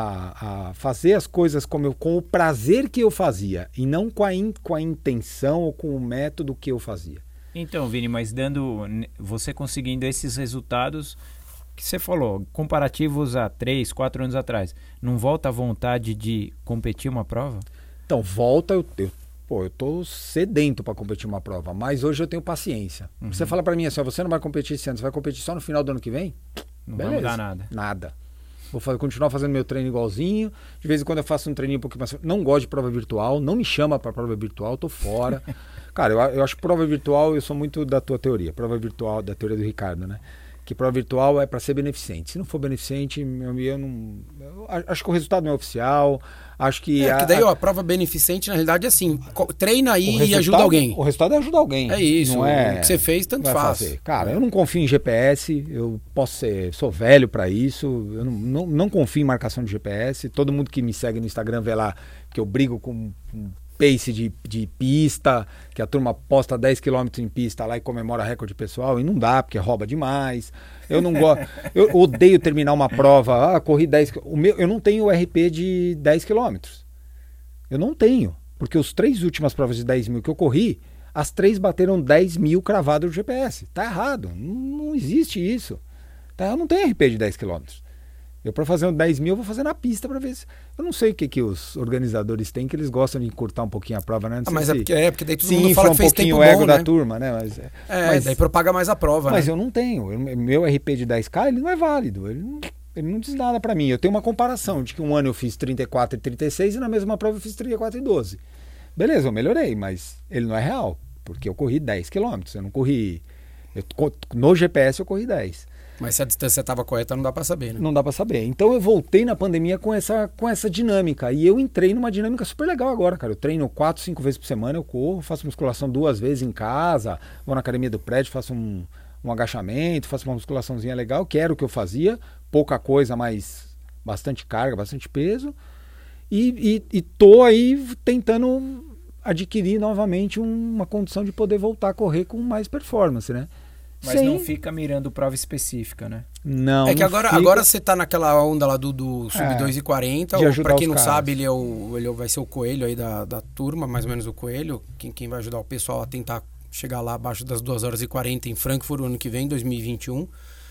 a fazer as coisas com o prazer que eu fazia. E não com a intenção ou com o método que eu fazia. Então, Vini, mas você conseguindo esses resultados que você falou, comparativos a 3, 4 anos atrás, não volta a vontade de competir uma prova? Então, volta... Eu tô sedento para competir uma prova, mas hoje eu tenho paciência. Você fala para mim assim, você não vai competir esse ano, você vai competir só no final do ano que vem? Não vai mudar nada. Nada. Vou continuar fazendo meu treino igualzinho, de vez em quando eu faço um treininho um pouquinho mais... Não gosto de prova virtual, não me chama para prova virtual, tô fora. Cara, eu acho que prova virtual, eu sou muito da tua teoria, prova virtual, da teoria do Ricardo, né? Que prova virtual é para ser beneficente. Se não for beneficente, eu não... acho que o resultado não é oficial. Acho que... que daí, a prova beneficente, na realidade, é assim, treina aí e ajuda alguém. O resultado é ajudar alguém. É isso, não é, o que você fez, tanto faz. Fazer. Cara, eu não confio em GPS, eu sou velho para isso, eu não confio em marcação de GPS. Todo mundo que me segue no Instagram vê lá que eu brigo com pace de pista, que a turma posta 10 km em pista lá e comemora recorde pessoal, e não dá, porque rouba demais. Eu não gosto, eu odeio terminar uma prova, corri 10 km. Eu não tenho o RP de 10 km. Eu não tenho. Porque os 3 últimas provas de 10 mil que eu corri, as 3 bateram 10 mil cravado no GPS. Tá errado, não existe isso. Tá? Eu não tenho RP de 10 km. Eu, para fazer um 10 mil, eu vou fazer na pista para ver se... Eu não sei o que os organizadores têm, que eles gostam de encurtar um pouquinho a prova, né? Mas porque daí todo sim, mundo fala que fez tempo bom, o ego né? da turma, né? Mas daí propaga mais a prova, mas né? eu não tenho. Meu RP de 10K, ele não é válido. Ele não diz nada para mim. Eu tenho uma comparação de que um ano eu fiz 34 e 36 e na mesma prova eu fiz 34 e 12. Beleza, eu melhorei, mas ele não é real, porque eu corri 10 km. Eu não corri... no GPS eu corri 10. Mas se a distância estava correta, não dá para saber, né? Não dá para saber. Então eu voltei na pandemia com essa dinâmica. E eu entrei numa dinâmica super legal agora, cara. Eu treino 4, 5 vezes por semana, eu corro, faço musculação 2 vezes em casa, vou na academia do prédio, faço um agachamento, faço uma musculaçãozinha legal, que era o que eu fazia. Pouca coisa, mas bastante carga, bastante peso. E tô aí tentando adquirir novamente uma condição de poder voltar a correr com mais performance, né? Mas não fica mirando prova específica, né? Não. É que agora você tá naquela onda lá do sub 2,40. Pra quem não sabe, ele vai ser o coelho aí da turma, mais ou menos o coelho. Quem vai ajudar o pessoal a tentar chegar lá abaixo das 2h40 em Frankfurt o ano que vem, 2021.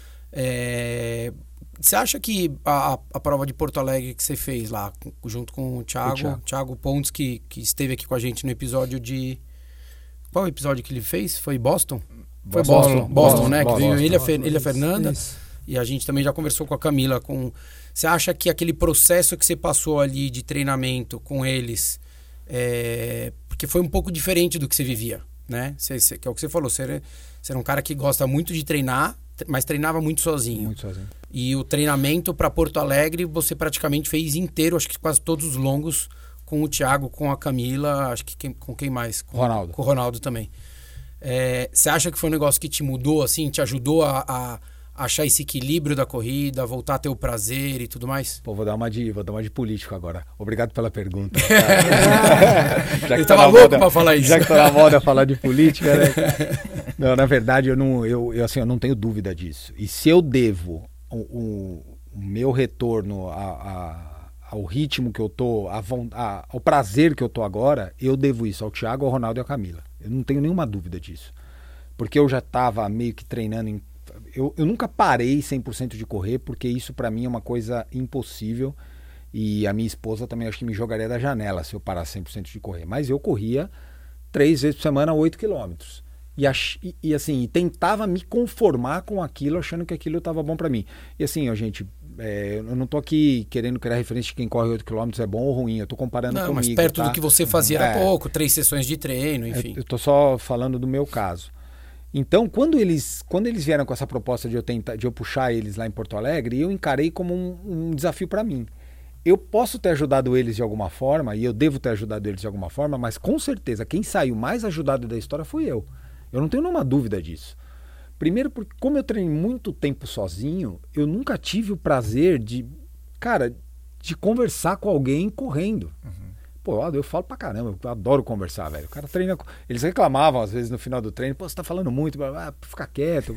Você acha que a prova de Porto Alegre que você fez lá, junto com o Thiago Pontes, que esteve aqui com a gente no episódio de... Qual episódio que ele fez? Foi Boston? Foi Boston, né? Que veio ele e a Fernanda. Isso. E a gente também já conversou com a Camila. Você acha que aquele processo que você passou ali de treinamento com eles, porque foi um pouco diferente do que você vivia, né? Que é o que você falou, você era um cara que gosta muito de treinar, mas treinava muito sozinho. Muito sozinho. E o treinamento para Porto Alegre, você praticamente fez inteiro, acho que quase todos os longos, com o Thiago, com a Camila, acho que com quem mais? Com o Ronaldo também. Você acha que foi um negócio que te mudou, assim, te ajudou a achar esse equilíbrio da corrida, voltar a ter o prazer e tudo mais? Pô, vou dar uma de político agora. Obrigado pela pergunta. Ele tava louco pra falar isso. Já que tá na moda falar de política, né? Não, na verdade, eu não tenho dúvida disso. E se eu devo o meu retorno ao ritmo que eu tô, ao prazer que eu tô agora, eu devo isso ao Thiago, ao Ronaldo e à Camila. Eu não tenho nenhuma dúvida disso. Porque eu já estava meio que treinando... Eu nunca parei 100% de correr, porque isso para mim é uma coisa impossível. E a minha esposa também acho que me jogaria da janela se eu parar 100% de correr. Mas eu corria 3 vezes por semana 8 quilômetros. E assim, tentava me conformar com aquilo, achando que aquilo estava bom para mim. E assim, gente... eu não tô aqui querendo criar referência de quem corre 8 km é bom ou ruim, eu tô comparando comigo. Mas perto do que você fazia era pouco, 3 sessões de treino, enfim. Eu tô só falando do meu caso. Então, quando eles vieram com essa proposta de eu puxar eles lá em Porto Alegre, eu encarei como um desafio para mim. Eu posso ter ajudado eles de alguma forma, e eu devo ter ajudado eles de alguma forma, mas com certeza quem saiu mais ajudado da história fui eu. Eu não tenho nenhuma dúvida disso. Primeiro porque como eu treinei muito tempo sozinho, eu nunca tive o prazer de conversar com alguém correndo. Uhum. Pô, eu falo pra caramba, eu adoro conversar, velho. O cara treina... Eles reclamavam às vezes no final do treino, pô, você tá falando muito, fica quieto.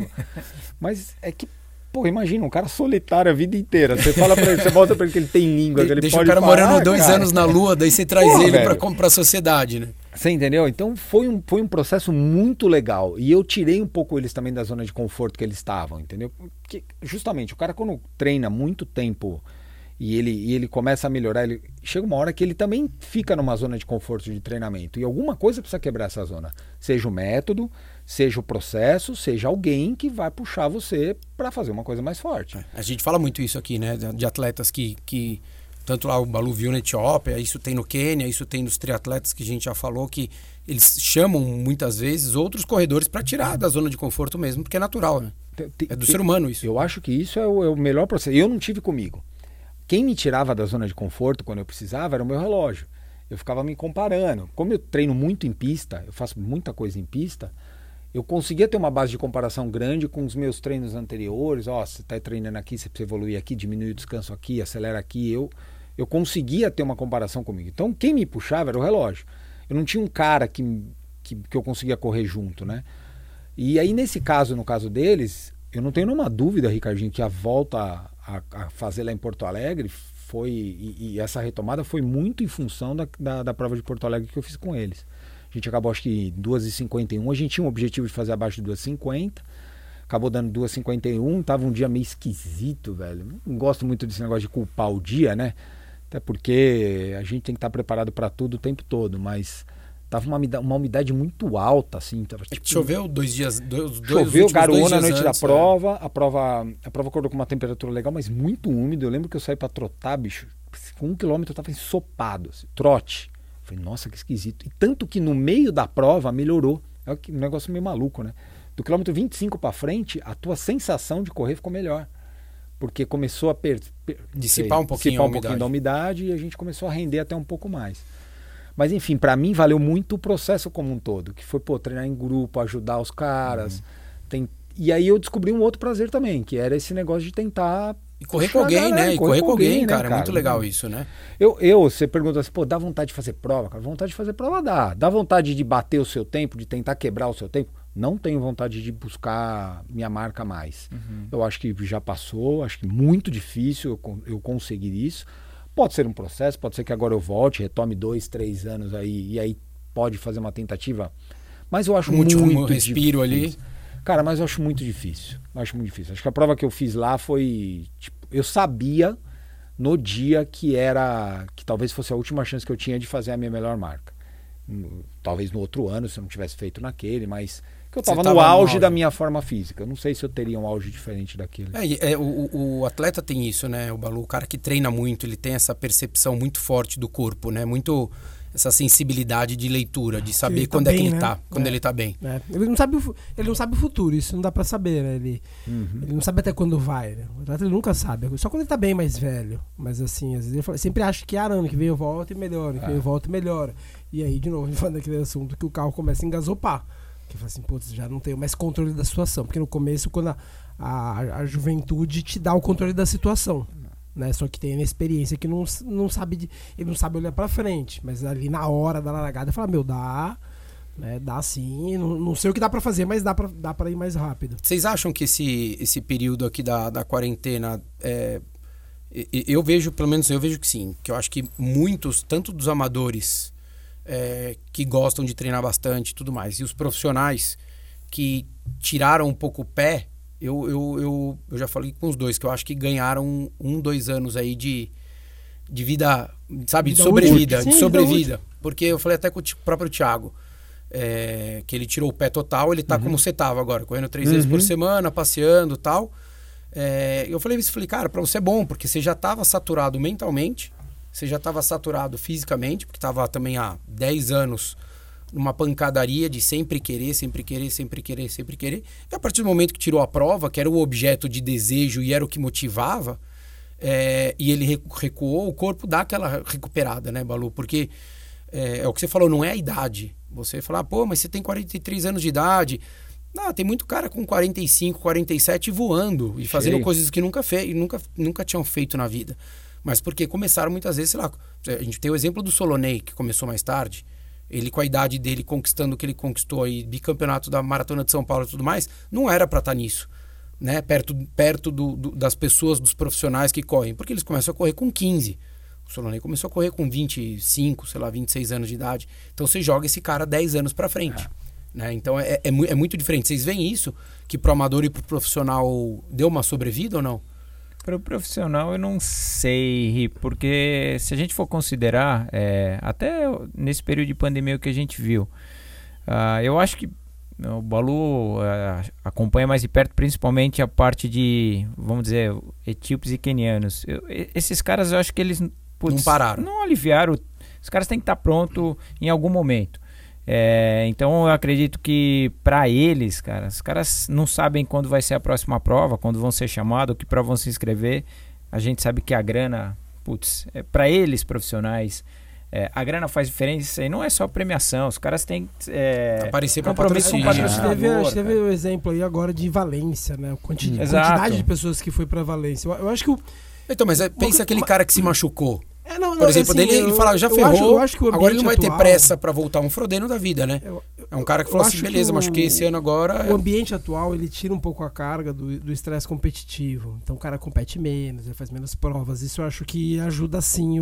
Mas é que, pô, imagina, um cara solitário a vida inteira. Você fala pra ele, você mostra pra ele que ele tem língua, que ele deixa pode o cara falar, morando 2 anos na Lua, daí você traz ele pra sociedade, né? Você entendeu? Então foi um processo muito legal. E eu tirei um pouco eles também da zona de conforto que eles estavam, entendeu? Porque justamente o cara quando treina muito tempo e ele começa a melhorar, chega uma hora que ele também fica numa zona de conforto de treinamento. E alguma coisa precisa quebrar essa zona. Seja o método, seja o processo, seja alguém que vai puxar você para fazer uma coisa mais forte. A gente fala muito isso aqui, né? De atletas que tanto lá o Balu viu na Etiópia, isso tem no Quênia, isso tem nos triatletas que a gente já falou, que eles chamam muitas vezes outros corredores para tirar da zona de conforto mesmo, porque é natural, né? É do ser humano isso. Eu acho que isso é o melhor processo. Eu não tive comigo. Quem me tirava da zona de conforto quando eu precisava era o meu relógio. Eu ficava me comparando. Como eu treino muito em pista, eu faço muita coisa em pista, eu conseguia ter uma base de comparação grande com os meus treinos anteriores. Você está treinando aqui, você precisa evoluir aqui, diminuir o descanso aqui, acelera aqui. Eu conseguia ter uma comparação comigo. Então, quem me puxava era o relógio. Eu não tinha um cara que eu conseguia correr junto, né? E aí, no caso deles, eu não tenho nenhuma dúvida, Ricardinho, que a volta a fazer lá em Porto Alegre E essa retomada foi muito em função da prova de Porto Alegre que eu fiz com eles. A gente acabou, acho que 2h51. A gente tinha um objetivo de fazer abaixo de 2h50. Acabou dando 2h51. Tava um dia meio esquisito, velho. Não gosto muito desse negócio de culpar o dia, né? Até porque a gente tem que estar preparado para tudo o tempo todo. Mas tava uma umidade muito alta, assim. Tava, tipo, choveu 2 dias. Choveu, garoou na noite da prova. A prova acordou com uma temperatura legal, mas muito úmido. Eu lembro que eu saí para trotar, bicho. Com 1 quilômetro eu tava ensopado, assim, trote. Falei, nossa, que esquisito. E tanto que no meio da prova melhorou. É um negócio meio maluco, né? Do quilômetro 25 para frente, a tua sensação de correr ficou melhor. Porque começou a dissipar um pouquinho da umidade e a gente começou a render até um pouco mais. Mas enfim, para mim valeu muito o processo como um todo. Que foi, treinar em grupo, ajudar os caras. E aí eu descobri um outro prazer também, que era esse negócio de tentar... E correr com alguém, né? E correr com alguém, cara. É muito legal isso, né? Você pergunta assim, dá vontade de fazer prova? Cara, vontade de fazer prova dá. Dá vontade de bater o seu tempo, de tentar quebrar o seu tempo? Não tenho vontade de buscar minha marca mais. Eu acho que já passou, acho que muito difícil eu conseguir isso. Pode ser um processo, pode ser que agora eu volte, retome 2, 3 anos aí, e aí pode fazer uma tentativa. Mas eu acho muito respiro difícil. Ali. Cara, mas eu acho muito difícil. Acho que a prova que eu fiz lá foi... Tipo, eu sabia no dia que talvez fosse a última chance que eu tinha de fazer a minha melhor marca. Talvez no outro ano, se eu não tivesse feito naquele, mas que eu estava no auge da minha forma física. Eu não sei se eu teria um auge diferente daquele. O atleta tem isso, né? O Balu, o cara que treina muito, ele tem essa percepção muito forte do corpo, né? Muito... essa sensibilidade de leitura, de saber quando é que ele tá, quando ele tá bem. Ele não sabe o futuro, isso não dá pra saber, né? Ele não sabe até quando vai, né? O atleta ele nunca sabe, só quando ele tá bem mais velho. Mas assim, às vezes ele sempre acha que ano que vem eu volto e melhora, que vem eu volto e melhora. E aí, de novo, a gente fala daquele assunto que o carro começa a engasopar. Que fala assim, putz, já não tenho mais controle da situação. Porque no começo, quando a juventude te dá o controle da situação. Né? Só que tem a experiência que não sabe ele não sabe olhar pra frente, mas ali na hora da largada fala, dá, né? Dá sim, não sei o que dá pra fazer, mas dá pra ir mais rápido. Vocês acham que esse período aqui da quarentena eu vejo que sim, que eu acho que muitos, tanto dos amadores que gostam de treinar bastante e tudo mais, e os profissionais que tiraram um pouco o pé, eu já falei com os dois, que eu acho que ganharam 2 anos aí de vida, sabe, de sobrevida. Útil. Sim, de sobrevida. Porque eu falei até com o próprio Thiago, que ele tirou o pé total, ele tá como você tava agora, correndo 3 vezes por semana, passeando e tal. Eu falei isso, cara, pra você é bom, porque você já tava saturado mentalmente, você já tava saturado fisicamente, porque tava também há 10 anos numa pancadaria de sempre querer. E a partir do momento que tirou a prova, que era o objeto de desejo e era o que motivava, e ele recuou, o corpo dá aquela recuperada, né, Balu? Porque é o que você falou, não é a idade. Você fala, mas você tem 43 anos de idade. Tem muito cara com 45, 47 voando e fazendo coisas que nunca tinham feito na vida. Mas porque começaram muitas vezes, sei lá, a gente tem o exemplo do Solonei, que começou mais tarde. Ele, com a idade dele, conquistando o que ele conquistou aí, bicampeonato da Maratona de São Paulo e tudo mais, não era pra estar nisso, né? Perto das pessoas, dos profissionais que correm. Porque eles começam a correr com 15. O Solonei começou a correr com 25, 26 anos de idade. Então você joga esse cara 10 anos pra frente. Né? Então é muito diferente. Vocês veem isso? Que pro amador e pro profissional deu uma sobrevida ou não? Para o profissional eu não sei, porque se a gente for considerar, até nesse período de pandemia que a gente viu, eu acho que o Balu acompanha mais de perto, principalmente a parte de, vamos dizer, etíopes e quenianos. Esses caras eu acho que eles não pararam. Não aliviaram, os caras têm que estar pronto em algum momento. Então eu acredito que para eles, cara, os caras não sabem quando vai ser a próxima prova, quando vão ser chamados, que prova vão se inscrever. A gente sabe que a grana, para eles profissionais, a grana faz diferença. E não é só premiação, os caras têm aparecer para patrocínio. A gente teve o exemplo aí agora de Valência, né? Quantidade de pessoas que foi para Valência. Eu acho que Então, mas pensa aquele cara que se machucou. Por exemplo, assim, ele fala, já ferrou, eu acho que o agora ele não vai ter atual, pressa pra voltar um Frodeno da vida, né? É um cara que falou assim, beleza, machuquei esse ano agora. O ambiente atual, ele tira um pouco a carga do estresse competitivo. Então o cara compete menos, ele faz menos provas. Isso eu acho que ajuda, sim,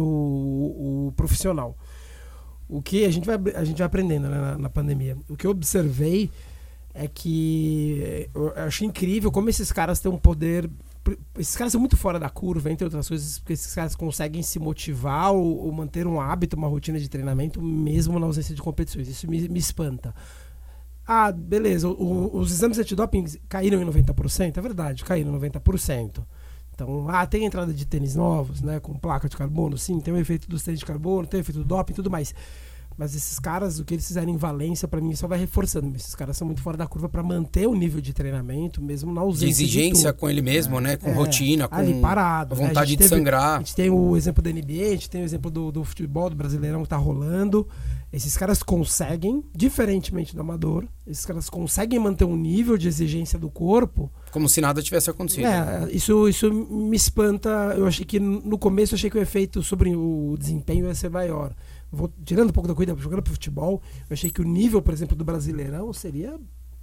o profissional. O que a gente vai aprendendo, né, na pandemia. O que eu observei é que eu acho incrível como esses caras têm um poder. Esses caras são muito fora da curva, entre outras coisas, porque esses caras conseguem se motivar ou manter um hábito, uma rotina de treinamento, mesmo na ausência de competições. Isso me espanta. Ah, beleza, os exames antidoping caíram em 90%? É verdade, caíram em 90%. Então, tem entrada de tênis novos, né, com placa de carbono, sim, tem o efeito dos tênis de carbono, tem o efeito do doping e tudo mais. Mas esses caras, o que eles fizeram em Valência, pra mim, só vai reforçando. Esses caras são muito fora da curva pra manter o nível de treinamento, mesmo na ausência de exigência com ele mesmo, né? Com rotina, com ali parado, a vontade de sangrar. A gente tem o exemplo da NBA, a gente tem o exemplo do futebol, do Brasileirão que tá rolando. Esses caras conseguem, diferentemente do amador, esses caras conseguem manter um nível de exigência do corpo. Como se nada tivesse acontecido. Isso me espanta. Eu achei que no começo, o efeito sobre o desempenho ia ser maior. Tirando um pouco da corrida, jogando pro futebol, eu achei que o nível, por exemplo, do Brasileirão seria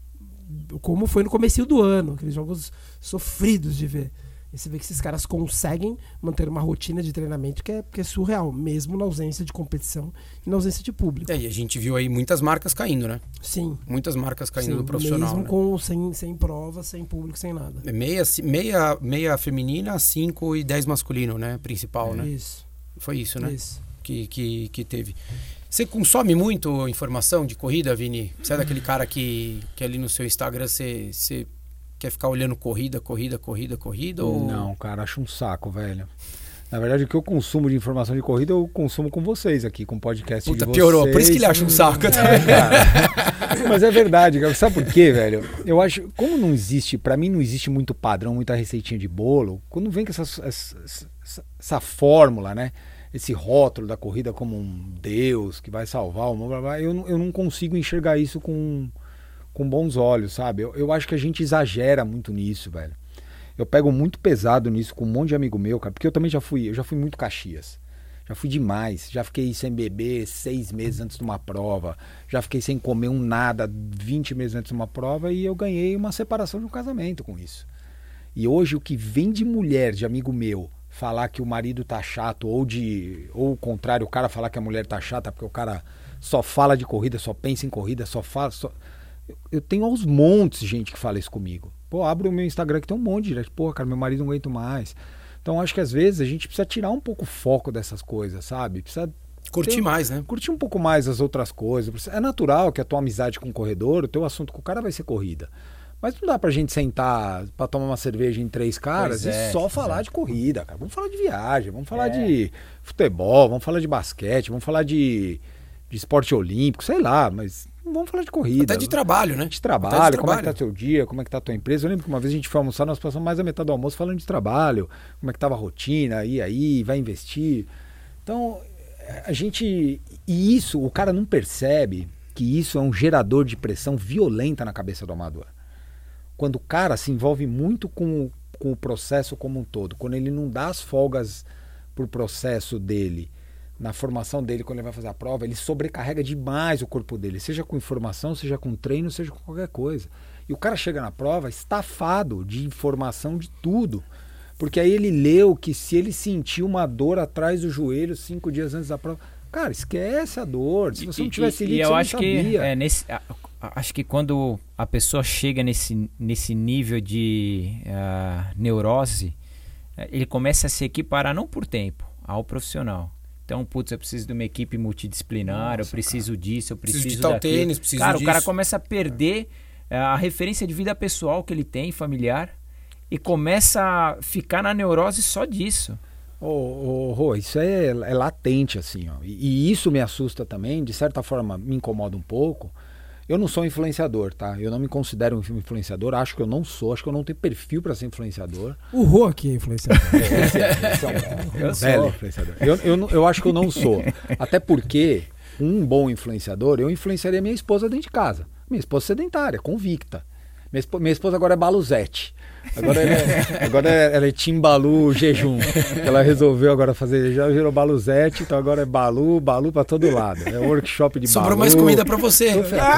como foi no comecinho do ano, aqueles jogos sofridos de ver. E você vê que esses caras conseguem manter uma rotina de treinamento que é surreal, mesmo na ausência de competição e na ausência de público. E a gente viu aí muitas marcas caindo, né? Sim. Muitas marcas caindo do profissional. Mesmo né? sem prova, sem público, sem nada. Meia feminina, 5 e 10 masculino, né? Principal, né? Isso. Foi isso, né? Isso. Que teve. Você consome muito informação de corrida, Vini? Você é daquele cara que ali no seu Instagram você quer ficar olhando corrida? Ou... Não, cara, acho um saco, velho. Na verdade, o que eu consumo de informação de corrida, eu consumo com vocês aqui, com o podcast de vocês. Piorou. Por isso que ele acha um saco. Cara. Mas é verdade, cara. Sabe por quê, velho? Eu acho, como não existe, pra mim não existe muito padrão, muita receitinha de bolo, quando vem com essa fórmula, né? Esse rótulo da corrida como um Deus que vai salvar o mundo, eu não consigo enxergar isso com bons olhos, sabe? Eu acho que a gente exagera muito nisso, velho. Eu pego muito pesado nisso com um monte de amigo meu, cara, porque eu também já fui muito Caxias. Já fui demais, já fiquei sem beber 6 meses antes de uma prova, já fiquei sem comer nada 20 meses antes de uma prova e eu ganhei uma separação de um casamento com isso. E hoje o que vem de mulher, de amigo meu, falar que o marido tá chato, ou o contrário, o cara falar que a mulher tá chata porque o cara só fala de corrida, só pensa em corrida, eu tenho aos montes de gente que fala isso comigo. Pô, abre o meu Instagram que tem um monte de direct. Pô, cara, meu marido não aguento mais. Então acho que às vezes a gente precisa tirar um pouco o foco dessas coisas, sabe? Precisa curtir mais, né? Curtir um pouco mais as outras coisas. É natural que a tua amizade com o corredor, o teu assunto com o cara vai ser corrida. Mas não dá pra gente sentar pra tomar uma cerveja em 3 caras e só falar de corrida, cara. Vamos falar de viagem, vamos falar de futebol, vamos falar de basquete, vamos falar de esporte olímpico, sei lá, mas não vamos falar de corrida. Até de trabalho, né? De trabalho, como é que tá teu dia, como é que tá tua empresa. Eu lembro que uma vez a gente foi almoçar, nós passamos mais da metade do almoço falando de trabalho, como é que tava a rotina, e aí, vai investir. Então, a gente... E isso, o cara não percebe que isso é um gerador de pressão violenta na cabeça do amador. Quando o cara se envolve muito com o processo como um todo, quando ele não dá as folgas pro processo dele, na formação dele, quando ele vai fazer a prova, ele sobrecarrega demais o corpo dele, seja com informação, seja com treino, seja com qualquer coisa. E o cara chega na prova estafado de informação de tudo, porque aí ele leu que se ele sentiu uma dor atrás do joelho 5 dias antes da prova, cara, esquece a dor, se você não tivesse lido, você não sabia. Acho que quando a pessoa chega nesse nível de neurose, ele começa a se equiparar não por tempo, ao profissional. Então, putz, eu preciso de uma equipe multidisciplinar, eu preciso disso, eu preciso de tal daquilo. tênis, preciso disso. O cara começa a perder a referência de vida pessoal que ele tem, familiar, e começa a ficar na neurose só disso. Rô, isso é latente, assim, ó. E isso me assusta também, de certa forma me incomoda um pouco. Eu não sou influenciador, tá? Eu não me considero um influenciador, acho que eu não sou, acho que eu não tenho perfil para ser influenciador. O Rô aqui é influenciador. Esse é um belo influenciador. Eu acho que eu não sou. Até porque um bom influenciador, eu influenciaria minha esposa dentro de casa. Minha esposa sedentária, convicta. Minha esposa agora é Baluzete. Agora ela é Tim Balu Jejum. Ela resolveu agora fazer, já virou Baluzete, então agora é Balu pra todo lado. É workshop de Sobrou Balu. mais comida pra você.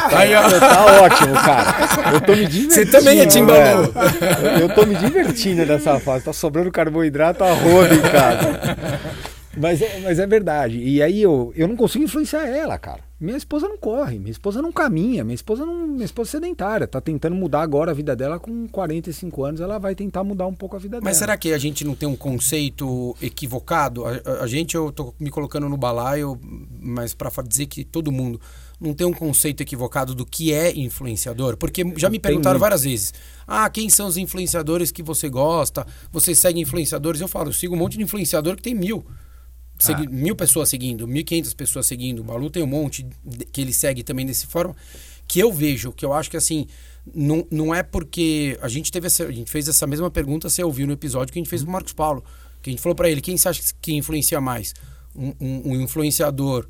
Tá ótimo, cara. Eu tô me divertindo. Você também é Tim Balu. Eu tô me divertindo nessa fase. Tá sobrando carboidrato a roda em casa. Mas é verdade. E aí eu não consigo influenciar ela, cara. Minha esposa não corre, minha esposa não caminha, minha esposa é sedentária. Tá tentando mudar agora a vida dela com 45 anos, ela vai tentar mudar um pouco a vida dela. Mas será que a gente não tem um conceito equivocado? A gente, eu tô me colocando no balaio, mas para dizer que todo mundo não tem um conceito equivocado do que é influenciador? Porque já me perguntaram várias vezes. Quem são os influenciadores que você gosta? Você segue influenciadores? Eu falo, eu sigo um monte de influenciador que tem 1000. 1000 pessoas seguindo, 1.500 pessoas seguindo. O Balu tem um monte que ele segue também dessa forma. Que eu vejo, que eu acho que assim, não é porque a gente fez essa mesma pergunta, você ouviu no episódio que a gente fez pro Marcos Paulo. Que a gente falou para ele, quem você acha que influencia mais? Um influenciador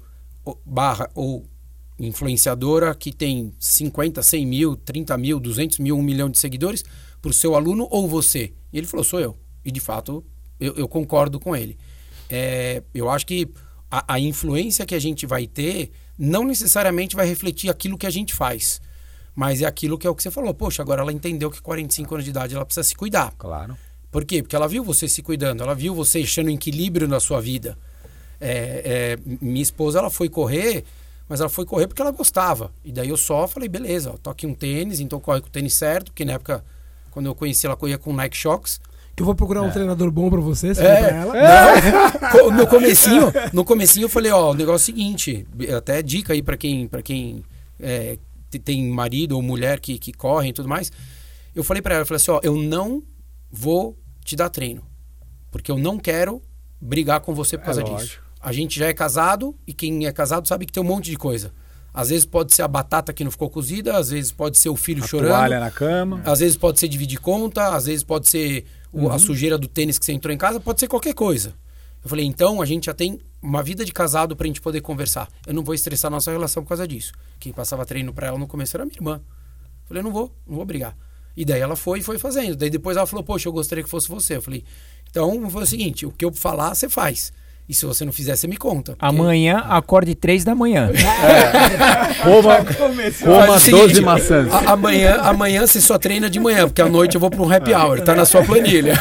ou influenciadora que tem 50, 100 mil, 30 mil, 200 mil, 1 milhão de seguidores pro seu aluno ou você? E ele falou, sou eu. E de fato, eu concordo com ele. Eu acho que a influência que a gente vai ter não necessariamente vai refletir aquilo que a gente faz, mas é aquilo que é o que você falou. Poxa, agora ela entendeu que 45 anos de idade ela precisa se cuidar. Claro. Por quê? Porque ela viu você se cuidando, ela viu você achando equilíbrio na sua vida. Minha esposa, ela foi correr, mas ela foi correr porque ela gostava. E daí eu só falei, beleza, toque um tênis, então corre com o tênis certo, porque na época, quando eu conheci ela, corria com Nike Shox. Que eu vou procurar um treinador bom pra você, pra ela. Não, no comecinho eu falei, o negócio é o seguinte, até dica aí pra quem tem marido ou mulher que correm e tudo mais. Eu falei pra ela, eu falei assim, eu não vou te dar treino, porque eu não quero brigar com você por causa disso. A gente já é casado e quem é casado sabe que tem um monte de coisa. Às vezes pode ser a batata que não ficou cozida, às vezes pode ser o filho chorando. Toalha na cama. Às vezes pode ser dividir conta, às vezes pode ser a sujeira do tênis que você entrou em casa, pode ser qualquer coisa. Eu falei, então a gente já tem uma vida de casado pra gente poder conversar. Eu não vou estressar nossa relação por causa disso. Quem passava treino pra ela no começo era minha irmã. Eu falei, não vou brigar. E daí ela foi fazendo. Daí depois ela falou, poxa, eu gostaria que fosse você. Eu falei, então foi o seguinte, o que eu falar, você faz. E se você não fizer, você me conta. Porque... Amanhã, acorde 3 da manhã. Coma 12 maçãs. Amanhã você só treina de manhã, porque à noite eu vou para um happy hour. Tá na sua planilha.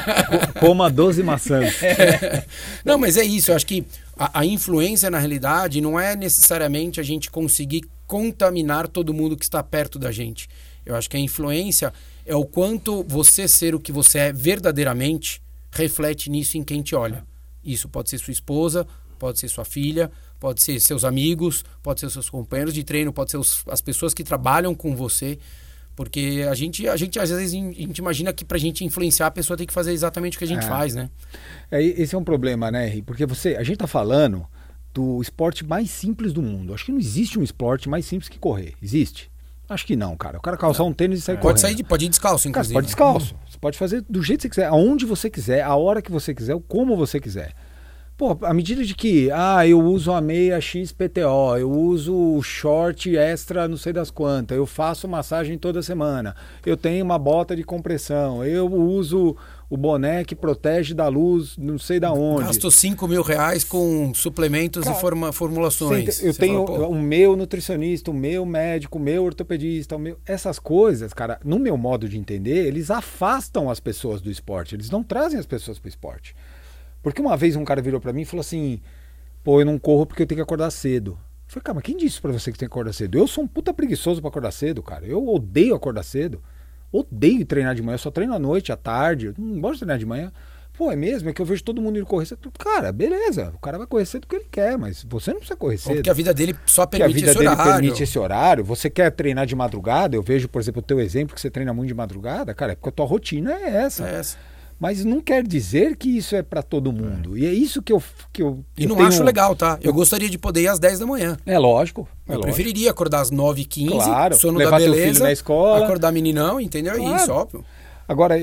Coma 12 maçãs. Não, mas é isso. Eu acho que a influência, na realidade, não é necessariamente a gente conseguir contaminar todo mundo que está perto da gente. Eu acho que a influência é o quanto você ser o que você é verdadeiramente reflete nisso em quem te olha. Isso pode ser sua esposa, pode ser sua filha, pode ser seus amigos, pode ser seus companheiros de treino, pode ser as pessoas que trabalham com você. Porque a gente às vezes a gente imagina que pra gente influenciar a pessoa tem que fazer exatamente o que a gente faz, né? Esse é um problema, né, Henri? Porque a gente tá falando do esporte mais simples do mundo. Acho que não existe um esporte mais simples que correr. Existe? Acho que não, cara. O cara calçar um tênis e sair correndo. Pode ir descalço, inclusive. Cara, pode ir descalço. Você pode fazer do jeito que você quiser, aonde você quiser, a hora que você quiser, como você quiser. Pô, à medida de que, eu uso a meia XPTO, eu uso o short extra não sei das quantas, eu faço massagem toda semana, eu tenho uma bota de compressão, eu uso o boné que protege da luz não sei da onde. Gasto R$5.000 com suplementos e formulações. Eu tenho o meu nutricionista, o meu médico, o meu ortopedista, essas coisas, cara, no meu modo de entender, eles afastam as pessoas do esporte, eles não trazem as pessoas pro esporte. Porque uma vez um cara virou pra mim e falou assim, eu não corro porque eu tenho que acordar cedo. Eu falei, cara, mas quem disse pra você que tem que acordar cedo? Eu sou um puta preguiçoso pra acordar cedo, cara. Eu odeio acordar cedo. Odeio treinar de manhã. Eu só treino à noite, à tarde. Eu não gosto de treinar de manhã. É mesmo? É que eu vejo todo mundo indo correr cedo. Cara, beleza. O cara vai correr cedo porque ele quer, mas você não precisa correr cedo. Porque a vida dele só permite esse horário. A vida dele permite esse horário. Você quer treinar de madrugada? Eu vejo, por exemplo, o teu exemplo que você treina muito de madrugada. Cara, é porque a tua rotina é essa. Mas não quer dizer que isso é pra todo mundo. E é isso que eu acho legal, tá? Eu gostaria de poder ir às 10 da manhã. É lógico. Eu preferiria acordar às 9h15, claro, sono levar da beleza, teu filho na escola, acordar meninão, entendeu? Claro. É isso, óbvio. Agora,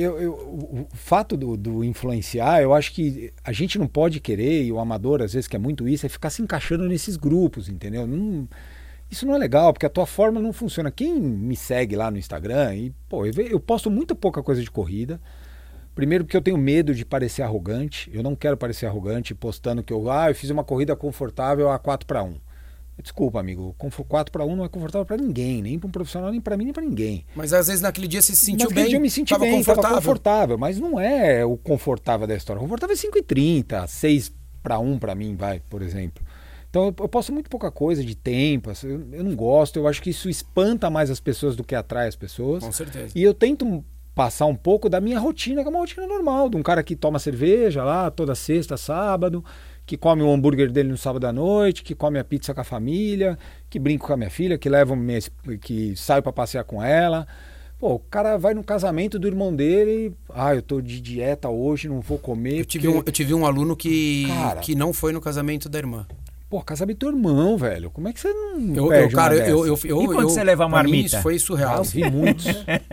o fato do influenciar, eu acho que a gente não pode querer, e o amador às vezes quer muito isso, é ficar se encaixando nesses grupos, entendeu? Isso não é legal, porque a tua forma não funciona. Quem me segue lá no Instagram, e pô, eu posto muito pouca coisa de corrida. Primeiro porque eu tenho medo de parecer arrogante. Eu não quero parecer arrogante postando que eu fiz uma corrida confortável a 4:1. Desculpa, amigo, 4:1 não é confortável pra ninguém, nem pra um profissional, nem pra mim, nem pra ninguém. Mas às vezes naquele dia você se sentiu Naquele bem, dia eu me senti tava bem, confortável. tava confortável, mas não é o confortável da história. O confortável é 5:30, 6:1 pra mim, por exemplo. Então eu posto muito pouca coisa de tempo, eu não gosto, eu acho que isso espanta mais as pessoas do que atrai as pessoas. Com certeza. E eu tento passar um pouco da minha rotina, que é uma rotina normal, de um cara que toma cerveja lá toda sexta, sábado, que come o hambúrguer dele no sábado à noite, que come a pizza com a família, que brinca com a minha filha, que saio pra passear com ela. Pô, o cara vai no casamento do irmão dele, eu tô de dieta hoje, não vou comer. Eu tive um aluno que não foi no casamento da irmã. Pô, casamento do irmão, velho. Como é que você não E quando você leva uma marmita? Isso foi surreal. Vi muitos.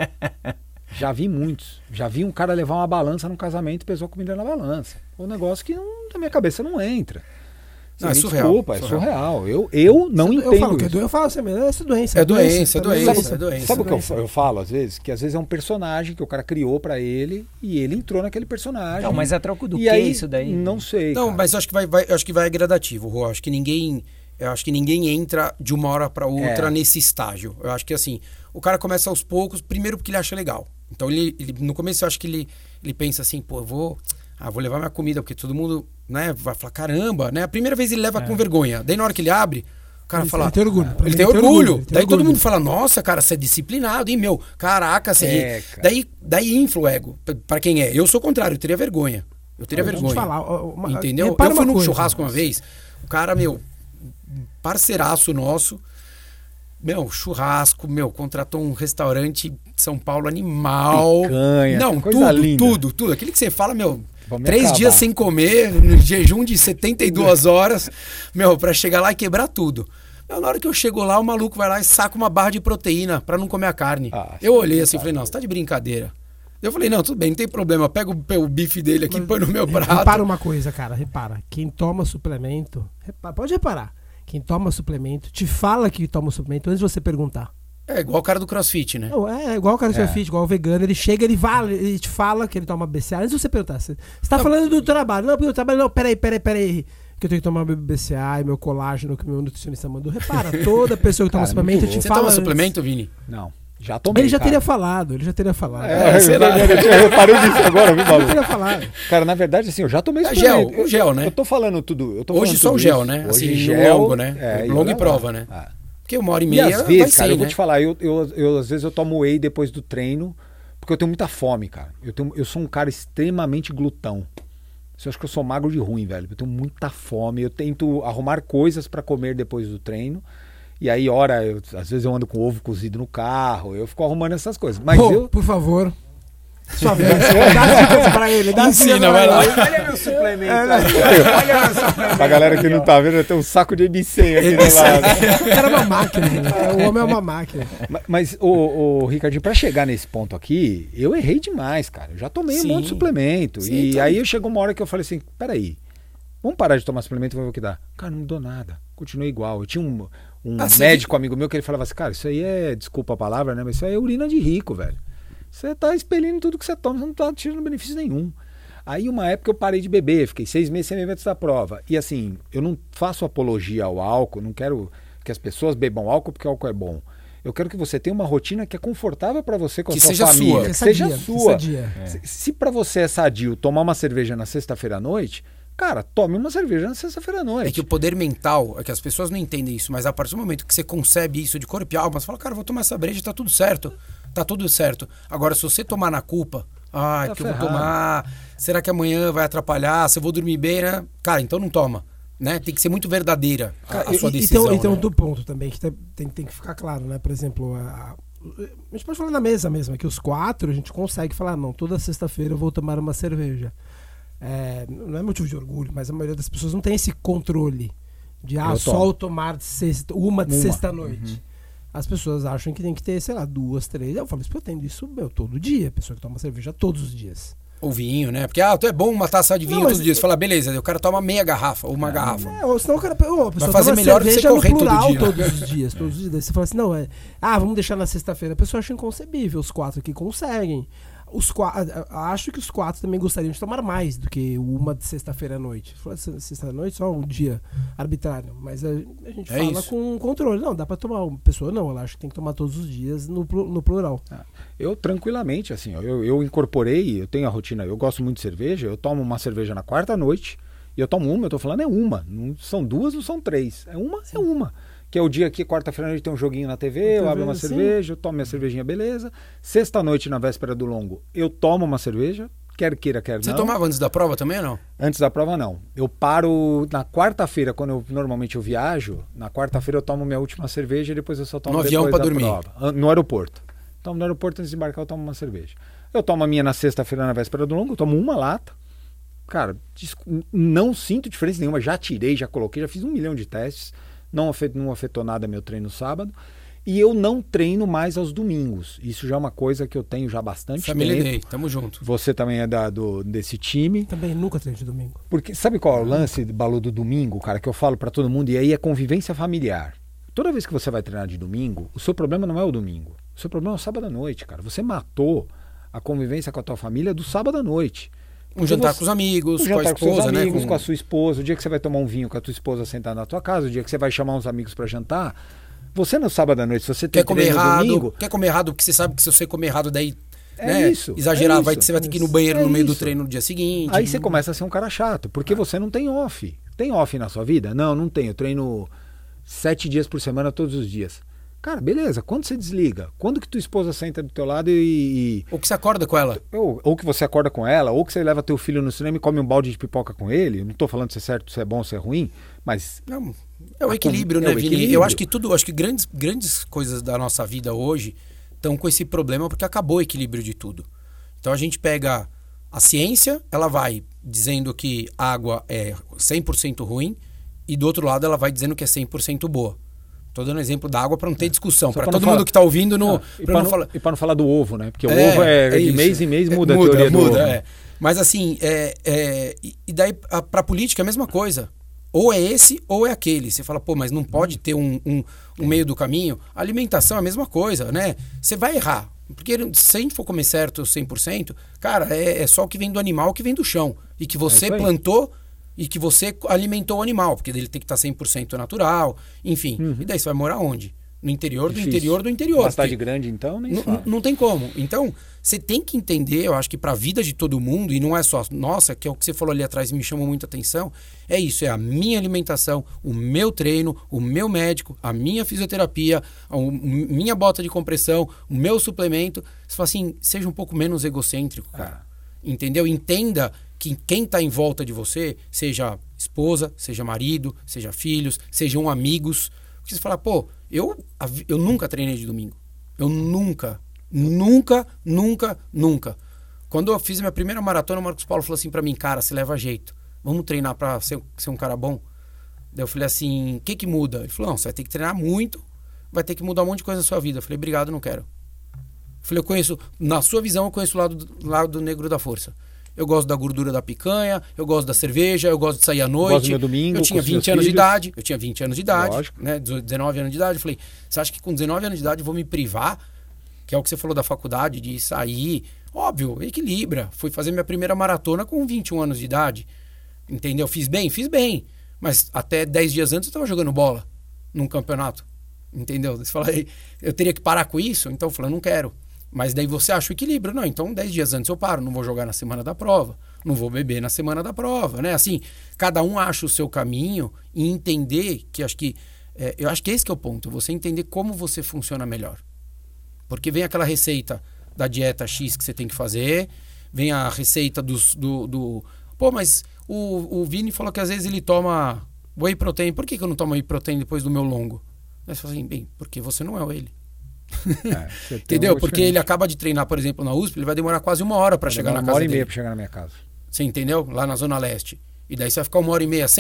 Já vi muitos. Já vi um cara levar uma balança num casamento e pesou comida na balança. Um negócio que na minha cabeça não entra. Não, é surreal. Desculpa, é surreal. Eu não entendo. Eu falo assim, essa doença. É doença. Sabe o que eu falo às vezes? Que às vezes é um personagem que o cara criou pra ele e ele entrou naquele personagem. Não, mas a troco do e que aí, isso daí? Não sei. Não, cara. mas eu acho que vai gradativo, Rô. Eu acho que ninguém entra de uma hora pra outra nesse estágio. Eu acho que assim, o cara começa aos poucos, primeiro porque ele acha legal. Então ele no começo eu acho que ele pensa assim, pô, eu vou levar minha comida, porque todo mundo, né, vai falar, caramba, né? A primeira vez ele leva com vergonha. Daí na hora que ele abre, o cara fala... Ele tem orgulho. Ele tem orgulho. Daí todo mundo fala, nossa, cara, você é disciplinado, hein, meu? Caraca, você... Daí infla o ego. Pra quem é? Eu sou o contrário, eu teria vergonha. Entendeu? Eu fui num churrasco uma vez, o cara, parceiraço nosso, churrasco, contratou um restaurante de São Paulo animal. Picanha, não, coisa linda. tudo. Aquele que você fala, 3 dias sem comer, no jejum de 72 horas, pra chegar lá e quebrar tudo. Na hora que eu chego lá, o maluco vai lá e saca uma barra de proteína pra não comer a carne. Eu olhei assim e falei, não, você tá de brincadeira. Eu falei, não, tudo bem, não tem problema, pega o bife dele aqui e põe no meu prato. Repara uma coisa, cara, quem toma suplemento, pode reparar, quem toma suplemento, te fala que toma suplemento antes de você perguntar. É igual o cara do CrossFit, né? Não, é igual o cara do CrossFit, igual o vegano. Ele chega, ele te fala que ele toma BCA. Antes de você perguntar, você tá falando do trabalho. Não, do trabalho, não, peraí. Que eu tenho que tomar meu BCA e meu colágeno que meu nutricionista mandou. Repara, toda pessoa que toma suplemento te fala. Você toma suplemento, Vini? Não. Já tomei, ele já teria falado. Eu reparei nisso agora, viu, Balu? Ele teria falado. Cara, na verdade, assim, eu já tomei o gel, né? Eu tô falando tudo. Hoje só o gel, né? Hoje assim, gel, longo, né? Longo e prova, né? Porque 1h30 e às vezes, cara, ser, eu vou te falar, às vezes eu tomo whey depois do treino, porque eu tenho muita fome, cara. Eu sou um cara extremamente glutão. Eu acho que eu sou magro de ruim, velho. Eu tenho muita fome. Eu tento arrumar coisas pra comer depois do treino. E aí, às vezes eu ando com ovo cozido no carro, eu fico arrumando essas coisas. Mas por favor, sua vez, dá dicas pra ele, ensina, vai lá. Olha meu suplemento. Olha meu suplemento. Pra galera que não tá vendo, tem um saco de MC aqui do lado. O cara é uma máquina, o homem é uma máquina. Mas o Ricardinho, pra chegar nesse ponto aqui, eu errei demais, cara. Eu já tomei um monte de suplemento. E aí chegou uma hora que eu falei assim, peraí, vamos parar de tomar suplemento e ver o que dá. Cara, não mudou nada, continuei igual. Eu tinha um médico amigo meu que ele falava assim, cara, isso aí desculpa a palavra, né? Mas isso aí é urina de rico, velho. Você tá expelindo tudo que você toma, você não tá tirando benefício nenhum. Aí uma época eu parei de beber, fiquei 6 meses sem beber antes da prova. E assim, eu não faço apologia ao álcool, não quero que as pessoas bebam álcool porque o álcool é bom. Eu quero que você tenha uma rotina que é confortável pra você com a sua família. Que seja sua. Se pra você é sadio tomar uma cerveja na sexta-feira à noite... Cara, tome uma cerveja na sexta-feira à noite. É que o poder mental, é que as pessoas não entendem isso, mas a partir do momento que você concebe isso de corpo e alma, você fala, cara, vou tomar essa breja, tá tudo certo. Tá tudo certo. Agora, se você tomar na culpa, que eu vou tomar, será que amanhã vai atrapalhar, se eu vou dormir bem, né? Cara, então não toma. Né? Tem que ser muito verdadeira a sua decisão. Então, né? outro ponto também, que tem que ficar claro, né? Por exemplo, a gente pode falar na mesa mesmo, que os 4 a gente consegue falar, não, toda sexta-feira eu vou tomar uma cerveja. Não é motivo de orgulho, mas a maioria das pessoas não tem esse controle de só tomar uma de sexta-noite. Uhum. As pessoas acham que tem que ter, sei lá, 2, 3. Eu falo isso porque eu tenho isso todo dia. Pessoa que toma cerveja todos os dias. Ou vinho, né? Porque, é bom uma taça de vinho Não, mas- todos os dias. Você fala, beleza, o cara toma meia garrafa ou uma garrafa. Ou senão o cara. A pessoa fazer toma melhor do que você cerveja no correr todo plural dia. todos os dias. Todos os dias. Daí você fala assim, não, vamos deixar na sexta-feira. A pessoa acha inconcebível, os 4 aqui conseguem. Acho que os 4 também gostariam de tomar mais do que uma de sexta-feira à noite. Sexta-feira à noite, só um dia arbitrário. Mas a gente fala isso. com controle. Não, dá pra tomar. Uma pessoa não, ela acha que tem que tomar todos os dias no plural. Eu tranquilamente, assim, ó, eu incorporei, eu tenho a rotina, eu gosto muito de cerveja, eu tomo uma cerveja na quarta noite, e eu tomo uma, eu tô falando é uma, não são 2, não são 3, é uma. Que é o dia que quarta-feira a gente tem um joguinho na TV, eu abro uma cerveja, eu tomo minha cervejinha, beleza. Sexta-noite, na véspera do longo, eu tomo uma cerveja, quer queira, quer não. Você tomava antes da prova também ou não? Antes da prova, não. Eu paro na quarta-feira, quando normalmente eu viajo, na quarta-feira eu tomo minha última cerveja e depois eu só tomo No depois avião pra da dormir. prova. No aeroporto. Tomo no aeroporto, antes de embarcar, eu tomo uma cerveja. Eu tomo a minha na sexta-feira, na véspera do longo, eu tomo uma lata. Cara, não sinto diferença nenhuma. Já tirei, já coloquei, já fiz 1 milhão de testes. Não afetou nada meu treino sábado. E eu não treino mais aos domingos. Isso já é uma coisa que eu tenho já há bastante Família tempo. Day, tamo junto. Você também é desse time. Também nunca treino de domingo. Porque sabe qual é o lance, Balu, do domingo, cara, que eu falo pra todo mundo? E aí é convivência familiar. Toda vez que você vai treinar de domingo, o seu problema não é o domingo. O seu problema é o sábado à noite, cara. Você matou a convivência com a tua família do sábado à noite. Um jantar com os amigos, com a jantar com seus esposa, amigos, né? com a sua esposa, o dia que você vai tomar um vinho com a tua esposa sentada na tua casa, o dia que você vai chamar uns amigos pra jantar. Você no sábado à noite, se você tem Quer comer treino no errado, domingo, quer comer errado porque você sabe que se você comer errado daí, É né, isso, exagerar, é isso. você vai ter que ir no banheiro no meio do isso. treino no dia seguinte. aí você começa a ser um cara chato, porque você não tem off. Tem off na sua vida? Não tenho. Eu treino 7 dias por semana, todos os dias. Cara, beleza, quando você desliga? Quando que tua esposa senta do teu lado Ou que você acorda com ela. ou que você acorda com ela, ou que você leva teu filho no cinema e come um balde de pipoca com ele? Eu não tô falando se é certo, se é bom, se é ruim, mas Não, é o equilíbrio, né, o Vini? equilíbrio. Eu acho que grandes coisas da nossa vida hoje estão com esse problema porque acabou o equilíbrio de tudo. Então a gente pega a ciência, ela vai dizendo que água é 100% ruim e do outro lado ela vai dizendo que é 100% boa. Tô dando exemplo da água para não ter discussão, para todo mundo que tá ouvindo e para não falar do ovo, né? Porque o É, ovo é de isso. mês em mês muda a muda, teoria do ovo. é. Mas assim, e daí para política é a mesma coisa. Ou é esse ou é aquele. Você fala, pô, mas não pode ter um meio do caminho. A alimentação é a mesma coisa, né? Você vai errar. Porque se a gente for comer certo 100%, cara, é só o que vem do animal, o que vem do chão. E que você isso aí. plantou e que você alimentou o animal. Porque ele tem que estar 100% natural, enfim. E daí você vai morar onde? No interior do Difícil. interior do interior. Uma cidade porque- grande, então, nem se fala. não tem como. Então, você tem que entender, eu acho que para a vida de todo mundo, e não é só nossa, que é o que você falou ali atrás e me chamou muita atenção, é isso, é a minha alimentação, o meu treino, o meu médico, a minha fisioterapia, minha bota de compressão, o meu suplemento. Você fala assim, seja um pouco menos egocêntrico, cara. Entendeu? Entenda que quem está em volta de você, seja esposa, seja marido, seja filhos, sejam amigos. Porque você fala, pô, eu nunca treinei de domingo. Eu nunca. Quando eu fiz a minha primeira maratona, o Marcos Paulo falou assim pra mim, cara, você leva jeito. Vamos treinar pra ser um cara bom? Daí eu falei assim, o que muda? Ele falou, não, você vai ter que treinar muito, vai ter que mudar um monte de coisa na sua vida. Eu falei, obrigado, não quero. Eu falei, eu conheço, na sua visão, eu conheço o lado negro da força. Eu gosto da gordura da picanha, eu gosto da cerveja, eu gosto de sair à noite. Gosto do meu domingo, eu tinha com 20 seus anos de filhos. idade. Eu tinha 20 anos de idade, Lógico. né? 19 anos de idade. Eu falei, você acha que com 19 anos de idade eu vou me privar? Que é o que você falou da faculdade, de sair. Óbvio, equilibra. Fui fazer minha primeira maratona com 21 anos de idade. Entendeu? Fiz bem? Fiz bem. Mas até 10 dias antes eu estava jogando bola num campeonato. Entendeu? Você fala, eu teria que parar com isso? Então eu falei, não quero. Mas daí você acha o equilíbrio. Não, então 10 dias antes eu paro. Não vou jogar na semana da prova. Não vou beber na semana da prova, né? Assim, cada um acha o seu caminho e entender que eu acho que esse que é o ponto. Você entender como você funciona melhor. Porque vem aquela receita da dieta X que você tem que fazer, vem a receita Pô, mas o Vini falou que às vezes ele toma whey protein. Por que eu não tomo whey protein depois do meu longo? Aí você fala assim, bem, porque você não é ele. Você tem Entendeu? uma Porque diferença. ele acaba de treinar, por exemplo, na USP, ele vai demorar quase 1 hora para chegar na Demora casa 1h30 dele. pra chegar na minha casa. Você entendeu? Lá na Zona Leste. E daí você vai ficar 1h30 sem?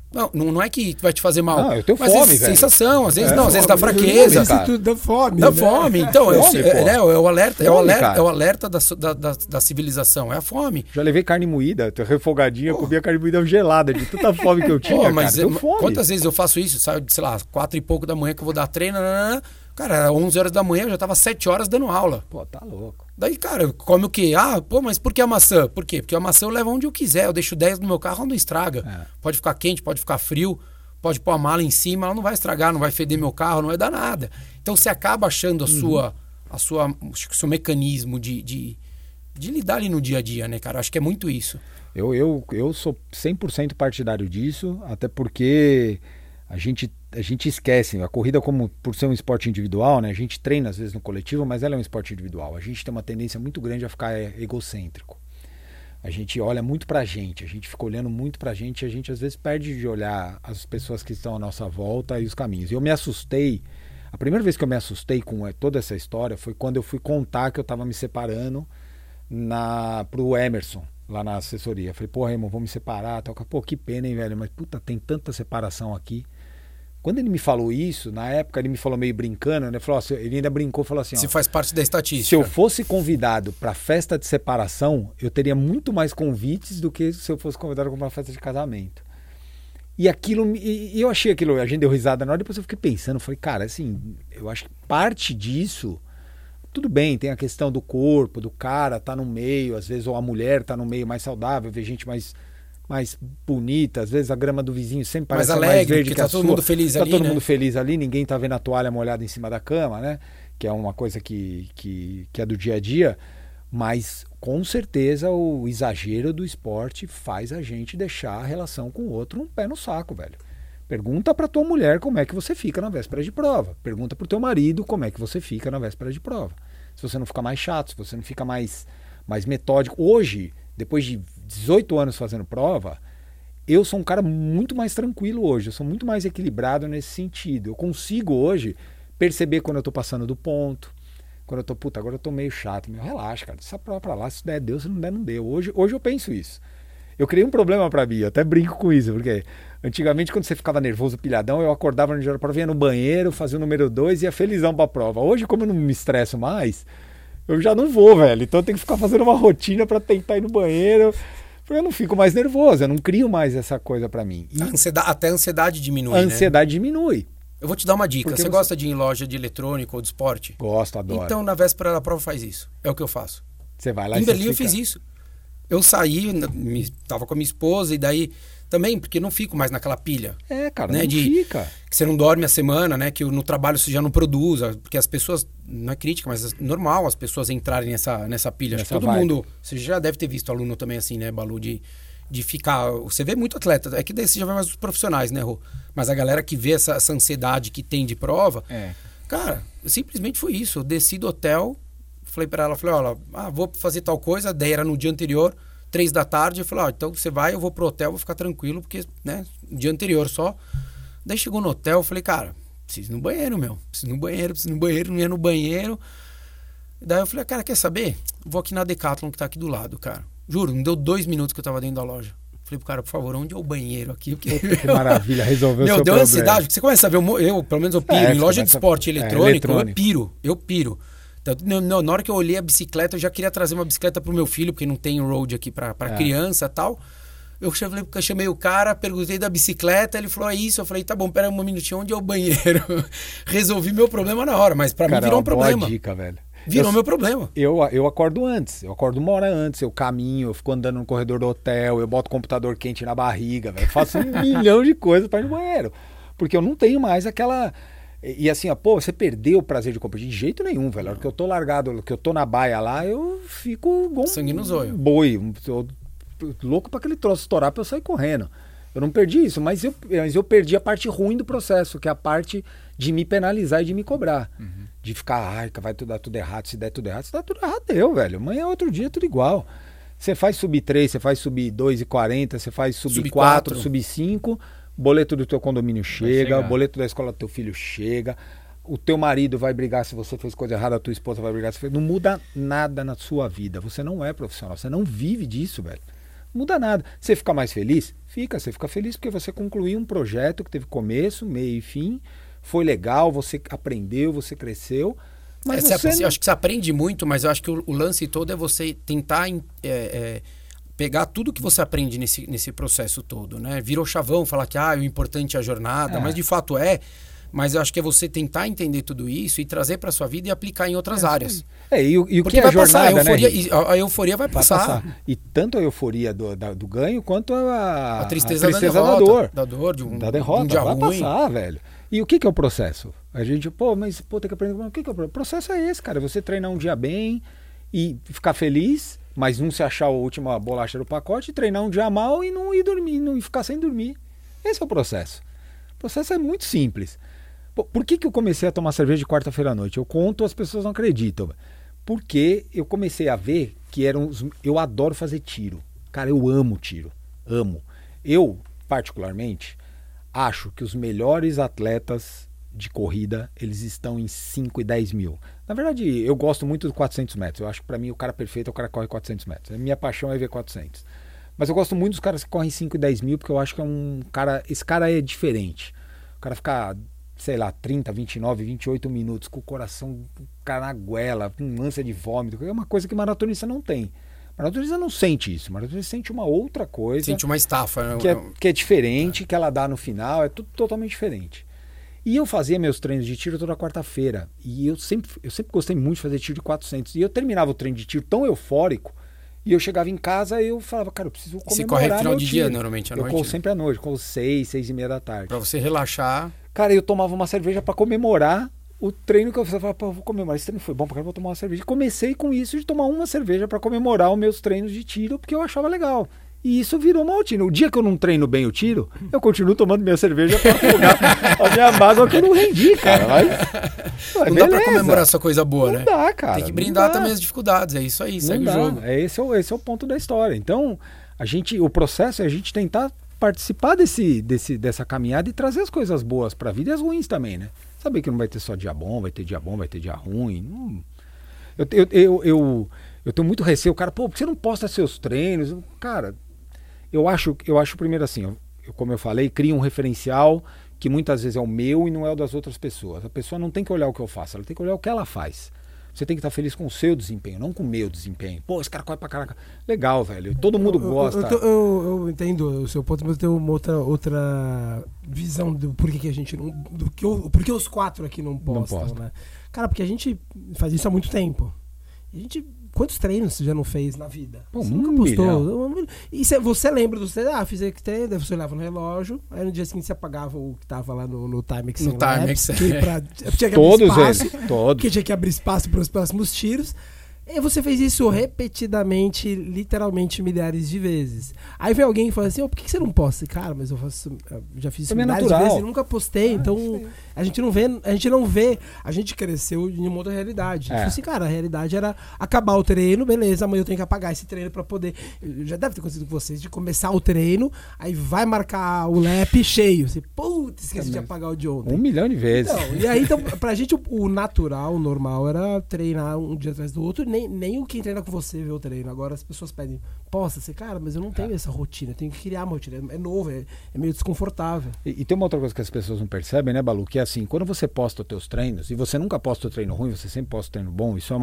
Não é que vai te fazer mal. Não, eu tenho mas fome, às vezes velho. sensação, às vezes É, não, às vezes dá Fome, fraqueza. isso tudo dá fome. Dá né? fome. Então, Fome, pô. é o alerta, Fome, cara. é o alerta da civilização, é a fome. Já levei carne moída, tô refogadinha, comia carne moída gelada, de tanta fome que eu tinha, Pô, mas cara. Tenho fome. quantas vezes eu faço isso? Sabe, sei lá, 4 e pouco da manhã que eu vou dar treino, cara, 11 horas da manhã eu já tava 7 horas dando aula. Pô, tá louco. Daí, cara, come o quê? Pô, mas por que a maçã? Por quê? Porque a maçã eu levo onde eu quiser, eu deixo 10 no meu carro, ela não estraga. Pode ficar quente, pode ficar frio, pode pôr a mala em cima, ela não vai estragar, não vai feder meu carro, não vai dar nada. Então você acaba achando o seu mecanismo de lidar ali no dia a dia, né, cara? Acho que é muito isso. Eu sou 100% partidário disso, até porque a gente esquece, a corrida por ser um esporte individual, né? A gente treina às vezes no coletivo, mas ela é um esporte individual. A gente tem uma tendência muito grande a ficar egocêntrico. A gente olha muito pra gente, a gente fica olhando muito pra gente e a gente às vezes perde de olhar as pessoas que estão à nossa volta e os caminhos. E eu me assustei, a primeira vez que eu me assustei com toda essa história foi quando eu fui contar que eu tava me separando pro Emerson, lá na assessoria. Eu falei, porra, irmão, vou me separar. Pô, que pena, hein, velho, mas puta, tem tanta separação aqui. Quando ele me falou isso, na época ele me falou meio brincando, né? Falou, ele ainda brincou, falou assim, Se faz parte da estatística. se eu fosse convidado para festa de separação, eu teria muito mais convites do que se eu fosse convidado para uma festa de casamento. E aquilo, e eu achei aquilo, a gente deu risada na hora, depois eu fiquei pensando, falei, cara, assim, eu acho que parte disso, tudo bem, tem a questão do corpo, do cara tá no meio, às vezes ou a mulher tá no meio mais saudável, vê gente mais bonita, às vezes a grama do vizinho sempre parece mais mais alegre, verde porque que tá a todo sua. mundo feliz tá ali, todo né? mundo feliz ali, ninguém tá vendo a toalha molhada em cima da cama, né? Que é uma coisa que é do dia a dia, mas com certeza o exagero do esporte faz a gente deixar a relação com o outro um pé no saco, velho. Pergunta pra tua mulher como é que você fica na véspera de prova. Pergunta pro teu marido como é que você fica na véspera de prova. Se você não fica mais chato, se você não fica mais metódico. Hoje, depois de 18 anos fazendo prova, eu sou um cara muito mais tranquilo hoje, eu sou muito mais equilibrado nesse sentido. Eu consigo hoje perceber quando eu tô passando do ponto, quando eu tô, puta, agora eu tô meio chato. Relaxa, cara, essa prova pra lá, se der, deu, se não der, não deu. Hoje eu penso isso. Eu criei um problema pra mim, eu até brinco com isso, porque antigamente quando você ficava nervoso, pilhadão, eu acordava no dia da prova, ia no banheiro, fazia o número 2 e ia felizão pra prova. Hoje, como eu não me estresso mais, eu já não vou, velho. Então eu tenho que ficar fazendo uma rotina pra tentar ir no banheiro. Eu não fico mais nervoso, eu não crio mais essa coisa pra mim. E Até a ansiedade diminui, a ansiedade diminui. Eu vou te dar uma dica. Porque Você gosta de ir em loja de eletrônico ou de esporte? Gosto, adoro. Então, na véspera da prova, faz isso. É o que eu faço. Você vai lá Em e Berlim você eu fica... fiz isso. Eu saí, tava com a minha esposa e daí... Também, porque não fico mais naquela pilha. É, cara, né, não fica. Que você não dorme a semana, né? Que no trabalho você já não produz. Porque as pessoas... Não é crítica, mas é normal as pessoas entrarem nessa pilha. Acho que todo mundo... Você já deve ter visto aluno também assim, né, Balu? De ficar... Você vê muito atleta. É que daí você já vê mais os profissionais, né, Rô? Mas a galera que vê essa ansiedade que tem de prova... Cara, simplesmente foi isso. Eu desci do hotel, falei pra ela, olha, vou fazer tal coisa. Daí era no dia anterior, 3 da tarde. Eu falei, então você vai, eu vou pro hotel, vou ficar tranquilo, porque, né, dia anterior só. Daí chegou no hotel, eu falei, cara, preciso ir no banheiro, preciso ir no banheiro, não ia no banheiro. Daí eu falei, cara, quer saber? Vou aqui na Decathlon, que tá aqui do lado, cara. Juro, não deu 2 minutos que eu tava dentro da loja. Falei pro cara, por favor, onde é o banheiro aqui? Porque, que maravilha, resolveu o seu deu problema. ansiedade, porque você começa a ver, pelo menos eu piro, em loja de esporte eletrônico, eu piro. Então, na hora que eu olhei a bicicleta, eu já queria trazer uma bicicleta pro meu filho, porque não tem road aqui pra criança e tal. Eu chamei o cara, perguntei da bicicleta, ele falou, é isso. Eu falei, tá bom, pera um minutinho, onde é o banheiro? Resolvi meu problema na hora, mas pra mim virou um problema. Boa dica, velho. Virou meu problema. Eu acordo antes, eu acordo 1 hora antes, eu caminho, eu fico andando no corredor do hotel, eu boto o computador quente na barriga, velho. Faço 1 milhão de coisas pra ir no banheiro. Porque eu não tenho mais aquela... E assim, pô, você perdeu o prazer de competir? De jeito nenhum, velho. A hora que eu tô largado, que eu tô na baia lá, eu fico igual sangue no zóio. Boi. Louco pra aquele troço estourar pra eu sair correndo. Eu não perdi isso, mas eu perdi a parte ruim do processo, que é a parte de me penalizar e de me cobrar. De ficar, vai dar tudo errado, se der tudo errado, deu, velho. Amanhã é outro dia, tudo igual. Você faz subir 3, você faz subir 2,40, você faz subir 4, subir 5, boleto do teu condomínio chega, o boleto da escola do teu filho chega, o teu marido vai brigar se você fez coisa errada, a tua esposa vai brigar se fez... Não muda nada na sua vida. Você não é profissional, você não vive disso, velho. muda nada. Você fica mais feliz? Você fica feliz porque você concluiu um projeto que teve começo, meio e fim, foi legal, você aprendeu, você cresceu, mas eu acho que você aprende muito, mas eu acho que o lance todo é você tentar pegar tudo que você aprende nesse processo todo, né? Virou chavão, falar que o importante é a jornada, mas de fato mas eu acho que é você tentar entender tudo isso e trazer para sua vida e aplicar em outras áreas. E o porque que é a jornada, a euforia vai passar. E tanto a euforia do ganho quanto a tristeza da dor, da derrota. Um dia vai ruim. passar, velho. E o que é o processo? A gente, tem que aprender. O que é o processo? O processo é esse, cara. Você treinar um dia bem e ficar feliz, mas não se achar a última bolacha do pacote, treinar um dia mal e não ir dormir, não ficar sem dormir. Esse é o processo. O processo é muito simples. Por que eu comecei a tomar cerveja de quarta-feira à noite? Eu conto, as pessoas não acreditam. Porque eu comecei a ver que eu adoro fazer tiro. Cara, eu amo tiro. Amo. Eu, particularmente, acho que os melhores atletas de corrida, eles estão em 5 e 10 mil. Na verdade, eu gosto muito do 400 metros. Eu acho que para mim o cara perfeito é o cara que corre 400 metros. A minha paixão é ver 400. Mas eu gosto muito dos caras que correm 5 e 10 mil, porque eu acho que esse cara é diferente. O cara fica, sei lá, 30, 29, 28 minutos com o coração na goela, com ânsia de vômito. É uma coisa que maratonista não tem. Maratonista não sente isso. Maratonista sente uma outra coisa. Sente uma estafa. Que é diferente, que ela dá no final. É tudo totalmente diferente. E eu fazia meus treinos de tiro toda quarta-feira. E eu sempre gostei muito de fazer tiro de 400. E eu terminava o treino de tiro tão eufórico. E eu chegava em casa e eu falava, cara, eu preciso comemorar. Você corre final de dia, normalmente, à noite? Eu corro sempre à noite, corro 6, 6 e meia da tarde. Pra você relaxar. Cara, eu tomava uma cerveja pra comemorar o treino que eu falava, pô, eu vou comemorar. Esse treino foi bom, porque eu vou tomar uma cerveja. E comecei com isso de tomar uma cerveja pra comemorar os meus treinos de tiro, porque eu achava legal. E isso virou uma rotina. O dia que eu não treino bem o tiro, eu continuo tomando minha cerveja pra afogar a minha mágoa que eu não rendi, cara. Mas não dá pra comemorar essa coisa boa, né? Não dá, cara. Tem que brindar também as dificuldades. É isso aí, segue o jogo. Esse é o ponto da história. Então, o processo é a gente tentar participar dessa caminhada e trazer as coisas boas pra vida e as ruins também, né? Saber que não vai ter só dia bom, vai ter dia bom, vai ter dia ruim. Eu tenho muito receio. O cara, por que você não posta seus treinos? Cara, eu acho primeiro assim, como eu falei, cria um referencial que muitas vezes é o meu e não é o das outras pessoas. A pessoa não tem que olhar o que eu faço, ela tem que olhar o que ela faz. Você tem que estar feliz com o seu desempenho, não com o meu desempenho. Pô, esse cara corre pra caraca. Legal, velho. Todo mundo gosta. Eu entendo o seu ponto, mas eu tenho uma outra visão do porquê que a gente não... Porque os 4 aqui não postam, né? Cara, porque a gente faz isso há muito tempo. Quantos treinos você já não fez na vida? Pô, você nunca postou. E você lembra dos treinos? Fiz aqui treino, daí você olhava no relógio, aí no dia seguinte você apagava o que tava lá no Timex. No Timex. Tinha que todos abrir espaço, eles. Todos. Porque tinha que abrir espaço para os próximos tiros. E você fez isso repetidamente, literalmente milhares de vezes. Aí vem alguém e fala assim, por que você não posta? Cara, mas eu já fiz isso milhares de vezes e nunca postei. Então a gente não vê, a gente cresceu em uma outra realidade. Tipo assim, cara, a realidade era acabar o treino, beleza, amanhã eu tenho que apagar esse treino pra poder... Já deve ter acontecido com vocês, de começar o treino, aí vai marcar o lap cheio. Você, putz, esqueci de apagar o de ontem. 1 milhão de vezes. Então, pra gente o natural, o normal era treinar um dia atrás do outro. Nem quem treina com você vê o treino. Agora as pessoas pedem, posta, você, cara, mas eu não tenho essa rotina, eu tenho que criar uma rotina. É novo, é meio desconfortável. E tem uma outra coisa que as pessoas não percebem, né, Balu? Que é assim, quando você posta os teus treinos, e você nunca posta o treino ruim, você sempre posta o treino bom, isso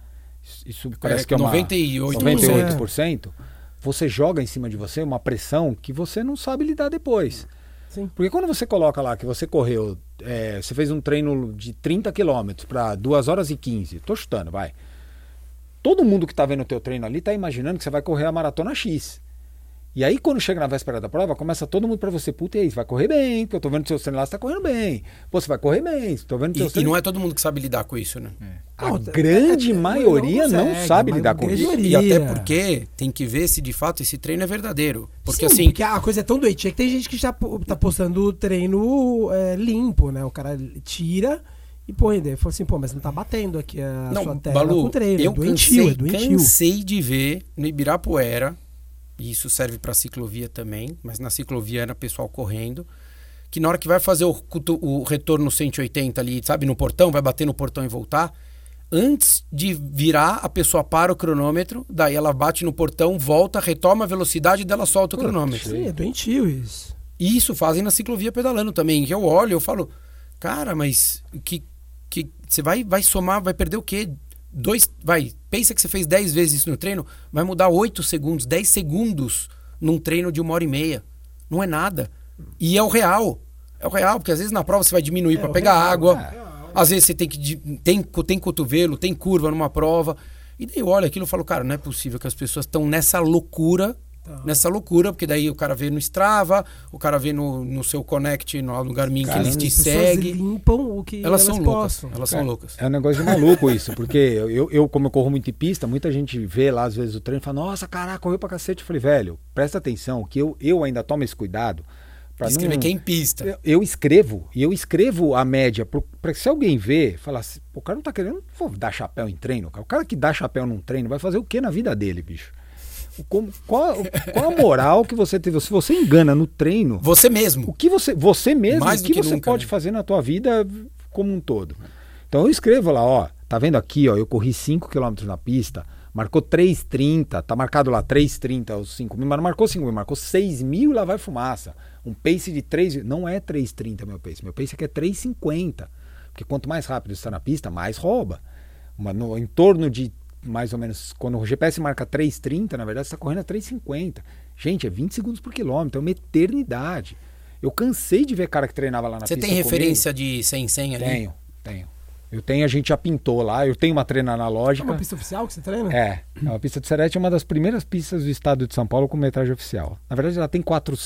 parece que é 98%. Você joga em cima de você uma pressão que você não sabe lidar depois. Sim. Porque quando você coloca lá que você correu, você fez um treino de 30 km para 2 horas e 15, tô chutando, vai. Todo mundo que está vendo o teu treino ali está imaginando que você vai correr a maratona X. E aí, quando chega na véspera da prova, começa todo mundo para você, puta, e aí, você vai correr bem, porque eu tô vendo que seu treino lá, você tá correndo bem. Pô, você vai correr bem, tô vendo e não é todo mundo que sabe lidar com isso, né? A grande maioria não sabe lidar com isso. E até porque tem que ver se de fato esse treino é verdadeiro. Porque assim... Porque a coisa é tão doentia que tem gente que já tá postando o treino limpo, né? O cara tira... E põe, daí falou assim, mas não tá batendo aqui a sua terra Balu, com treino. Eu cansei de ver no Ibirapuera, e isso serve pra ciclovia também, mas na ciclovia era pessoal correndo, que na hora que vai fazer o retorno 180 ali, sabe, no portão, vai bater no portão e voltar, antes de virar, a pessoa para o cronômetro, daí ela bate no portão, volta, retoma a velocidade dela, solta o cronômetro. Sim, é doentio isso. E isso fazem na ciclovia pedalando também. Eu olho, eu falo, cara, mas que você vai somar, vai perder o quê? Pensa que você fez 10 vezes isso no treino, vai mudar 8 segundos, 10 segundos num treino de 1h30. Não é nada. E é o real. É o real, porque às vezes na prova você vai diminuir para pegar água. Às vezes você tem cotovelo, tem curva numa prova. E daí eu olho aquilo e falo, cara, não é possível que as pessoas estão nessa loucura, porque daí o cara vê no Strava, o cara vê no seu Connect, no Garmin, que eles te seguem. Limpam o que elas são loucas. Elas são loucas. É um negócio de maluco isso, porque eu, como eu corro muito em pista, muita gente vê lá às vezes o treino e fala, nossa, caraca, correu pra cacete. Eu falei, velho, presta atenção, que eu ainda tomo esse cuidado. Escrever que é em pista. Eu escrevo a média, pra que se alguém ver, falar assim, o cara não tá querendo dar chapéu em treino. O cara que dá chapéu num treino vai fazer o que na vida dele, bicho? Qual a moral que você teve? Se você engana no treino... Você mesmo. O que você mesmo, mais o que você nunca, pode fazer na tua vida como um todo? Então eu escrevo lá, ó, tá vendo aqui, ó, eu corri 5 km na pista, marcou 3,30, tá marcado lá 3,30 os 5 mil, mas não marcou 5 mil, marcou 6 mil e lá vai fumaça. Um pace de 3, não é 3,30 meu pace aqui é 3,50, porque quanto mais rápido você está na pista, mais rouba. Em torno de mais ou menos, quando o GPS marca 3,30, na verdade você está correndo a 3,50. Gente, é 20 segundos por quilômetro, é uma eternidade. Eu cansei de ver cara que treinava lá na pista. Você tem referência de 100 ali? Tenho. Eu tenho, a gente já pintou lá, eu tenho uma treina analógica. É uma pista oficial que você treina? É uma pista de Serete, é uma das primeiras pistas do estado de São Paulo com metragem oficial. Na verdade ela tem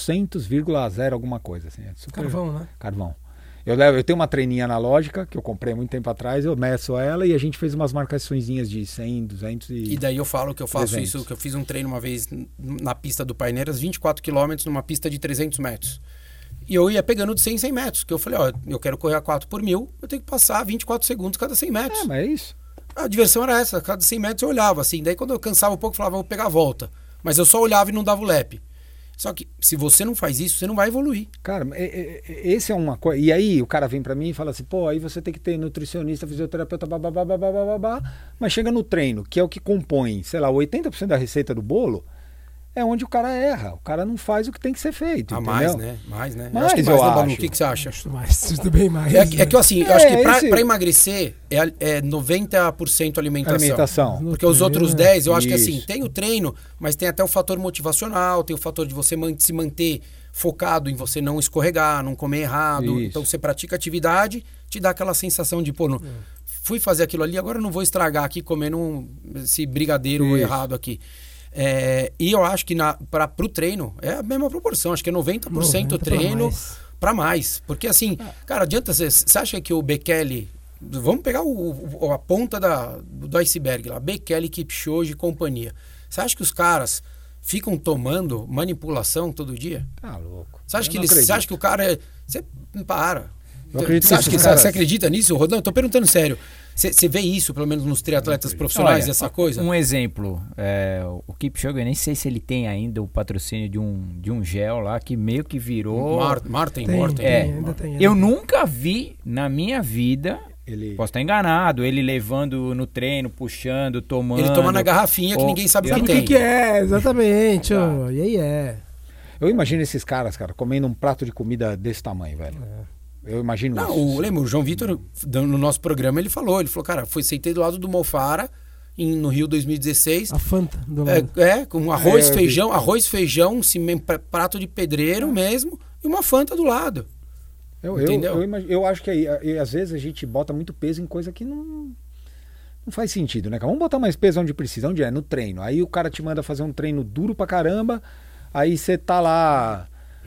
400,0 alguma coisa. Assim, carvão, né? Carvão. Eu tenho uma treininha analógica que eu comprei muito tempo atrás, eu meço ela e a gente fez umas marcaçõezinhas de 100, 200 e... E daí eu falo que eu faço 300. isso, que eu fiz um treino uma vez na pista do Paineiras, 24 km numa pista de 300 metros. E eu ia pegando de 100 em 100 metros, que eu falei, ó, eu quero correr a 4 por 1000, eu tenho que passar 24 segundos cada 100 metros. Mas é isso. A diversão era essa, cada 100 metros eu olhava assim, daí quando eu cansava um pouco eu falava, vou pegar a volta. Mas eu só olhava e não dava o lap. Só que se você não faz isso, você não vai evoluir. Cara, esse é uma coisa. E aí o cara vem pra mim e fala assim, pô, aí você tem que ter nutricionista, fisioterapeuta, babá, mas chega no treino, que é o que compõe, sei lá, 80% da receita do bolo, é onde o cara erra. O cara não faz o que tem que ser feito. Ah, entendeu? Mais, né? Mais, acho que eu Balu, acho. o que você acha? Tudo bem mais. É que assim, eu acho que pra esse... emagrecer é 90% alimentação. Porque os outros 10, eu acho que Isso. assim, tem o treino, mas tem até o fator motivacional, tem o fator de você se manter focado em você não escorregar, não comer errado. Isso. Então você pratica atividade, te dá aquela sensação de, pô, fui fazer aquilo ali, agora eu não vou estragar aqui comendo esse brigadeiro errado aqui. E eu acho que pro treino é a mesma proporção, acho que é 90% treino para mais. Porque assim, cara, adianta você acha que o Bekele, vamos pegar a ponta do iceberg lá, Bekele, Kipchoge e companhia. Você acha que os caras ficam tomando manipulação todo dia? Tá louco. Você acha que o cara é... Você para. Eu acredito Você acredita nisso, Rodão? Eu tô perguntando sério. Você vê isso, pelo menos nos triatletas profissionais, Olha, essa coisa? Um exemplo, o Kipchoge, eu nem sei se ele tem ainda o patrocínio de um gel lá, que meio que virou... Martin. Ainda tem. Eu nunca vi na minha vida, Ele... posso estar enganado, ele levando no treino, puxando, tomando... Ele toma na garrafinha que ninguém sabe o que tem. O que é, exatamente. E aí Eu imagino esses caras, cara, comendo um prato de comida desse tamanho, velho. Eu imagino isso. Lembra, o João Vitor, no nosso programa, ele falou, cara, sentei do lado do Mofara, no Rio 2016. A Fanta do lado. Com arroz, feijão, prato de pedreiro mesmo, e uma Fanta do lado. Entendeu? Eu acho que aí, às vezes a gente bota muito peso em coisa que não faz sentido, né? Vamos botar mais peso onde precisa, onde é? No treino. Aí o cara te manda fazer um treino duro pra caramba, aí você tá lá...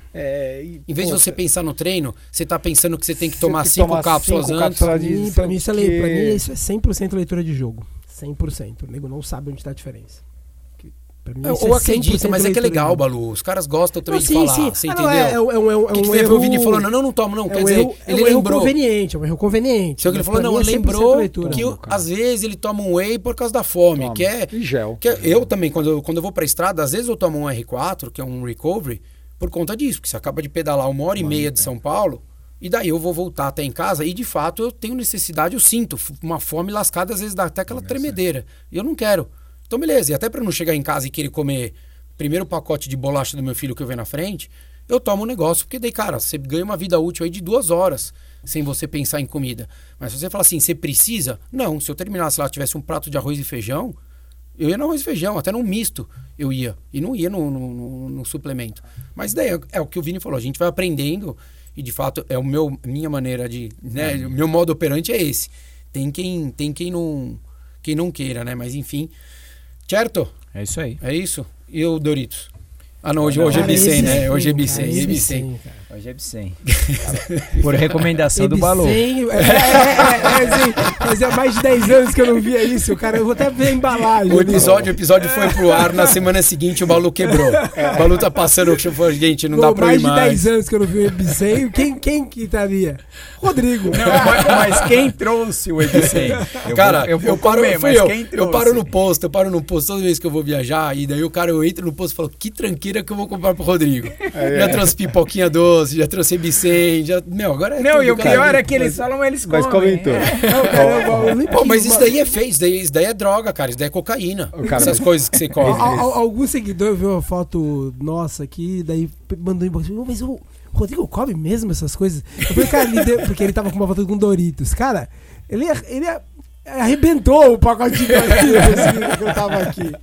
em vez de você pensar no treino, você tá pensando que você tem que tomar 5 cápsulas antes. Pra mim isso é 100% leitura de jogo. 100%. O nego não sabe onde tá a diferença. Pra mim, ou acredita, mas é que é legal, Balu. Os caras gostam também de falar. Você entendeu? O que você viu o Vini falando? Não tomo, não. Quer dizer, ele lembrou. É um erro conveniente. Ele falou, não, lembrou que às vezes ele toma um whey por causa da fome. E gel. Eu também, quando eu vou pra estrada, às vezes eu tomo um R4, que é um recovery, por conta disso, que você acaba de pedalar 1h30 de São Paulo, E daí eu vou voltar até em casa e, de fato, eu tenho necessidade, eu sinto uma fome lascada, às vezes dá até aquela tremedeira. E eu não quero. Então, beleza. E até para não chegar em casa e querer comer primeiro pacote de bolacha do meu filho que eu vejo na frente, eu tomo um negócio. Porque daí, cara, você ganha uma vida útil aí de 2 horas sem você pensar em comida. Mas se você falar assim, você precisa? Não. Se eu terminasse lá, tivesse um prato de arroz e feijão, eu ia no arroz e feijão, até num misto eu ia. E não ia no suplemento. Mas daí é o que o Vini falou, a gente vai aprendendo e de fato é minha maneira de... Né, o meu modo operante é esse. Tem quem não queira, né? Mas enfim. Certo? É isso aí. É isso? E o Doritos? Ah, não, hoje é Bicem, né? Hoje é Bicem. Hoje é Bicem. Por recomendação do Balu. Sim, fazia mais de 10 anos que eu não via isso, cara. Eu vou até ver a embalagem. O episódio foi pro ar, na semana seguinte o Balu quebrou. O Balu tá passando, gente, não dá pra ir mais. Mais de 10 anos que eu não vi o Ebicem. Quem que estaria? Rodrigo. Não, mas quem trouxe o Ebicem? Cara, eu paro no posto toda vez que eu vou viajar, e daí eu entro no posto e falo, que tranqueira que eu vou comprar pro Rodrigo. Já trouxe pipoquinha doce, já trouxe Ebicem, agora é não, e o pior é que eles falam, eles comem. Mas comentou. Pô, mas isso daí é feio, isso daí é droga, cara, isso daí é cocaína. Essas coisas que você come. Algum seguidor viu uma foto nossa aqui, daí mandou embora, mas o Rodrigo come mesmo essas coisas? Eu falei, cara, porque ele tava com uma foto com Doritos. Cara, ele arrebentou o pacote de Doritos que eu tava aqui.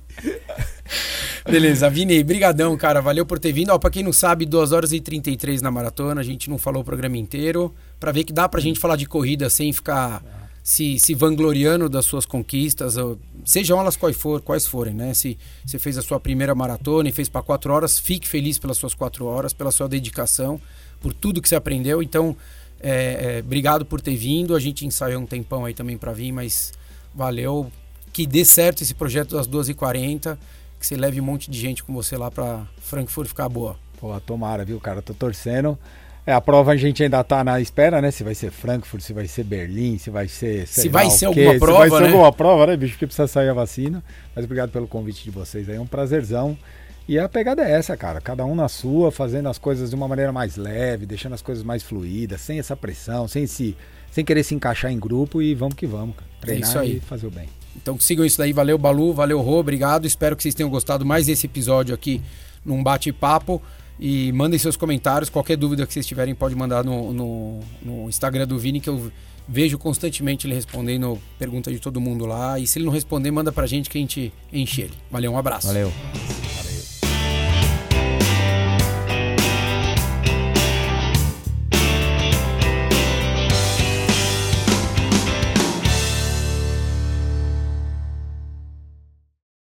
Beleza, Vini, brigadão, cara, valeu por ter vindo. Ó, pra quem não sabe, 2 horas e 33 na maratona, a gente não falou o programa inteiro, pra ver que dá pra gente falar de corrida sem ficar se vangloriando das suas conquistas, sejam elas quais forem, né? Se você fez a sua primeira maratona e fez para 4 horas, fique feliz pelas suas 4 horas, pela sua dedicação, por tudo que você aprendeu. Então, obrigado por ter vindo. A gente ensaiou um tempão aí também para vir, mas valeu. Que dê certo esse projeto das 2h40, que você leve um monte de gente com você lá para Frankfurt ficar boa. Pô, tomara, viu, cara? Tô torcendo. A prova a gente ainda tá na espera, né? Se vai ser Frankfurt, se vai ser Berlim, se vai ser... alguma prova, né? Se vai ser alguma prova, né, bicho? Porque precisa sair a vacina. Mas obrigado pelo convite de vocês aí, é um prazerzão. E a pegada é essa, cara. Cada um na sua, fazendo as coisas de uma maneira mais leve, deixando as coisas mais fluídas, sem essa pressão, sem querer se encaixar em grupo e vamos que vamos, cara. Treinar isso aí. E fazer o bem. Então sigam isso daí. Valeu, Balu. Valeu, Rô. Obrigado. Espero que vocês tenham gostado mais desse episódio aqui num bate-papo. E mandem seus comentários. Qualquer dúvida que vocês tiverem pode mandar no Instagram do Vini, que eu vejo constantemente ele respondendo pergunta de todo mundo lá. E se ele não responder, manda pra gente que a gente enche ele. Valeu, um abraço. Valeu.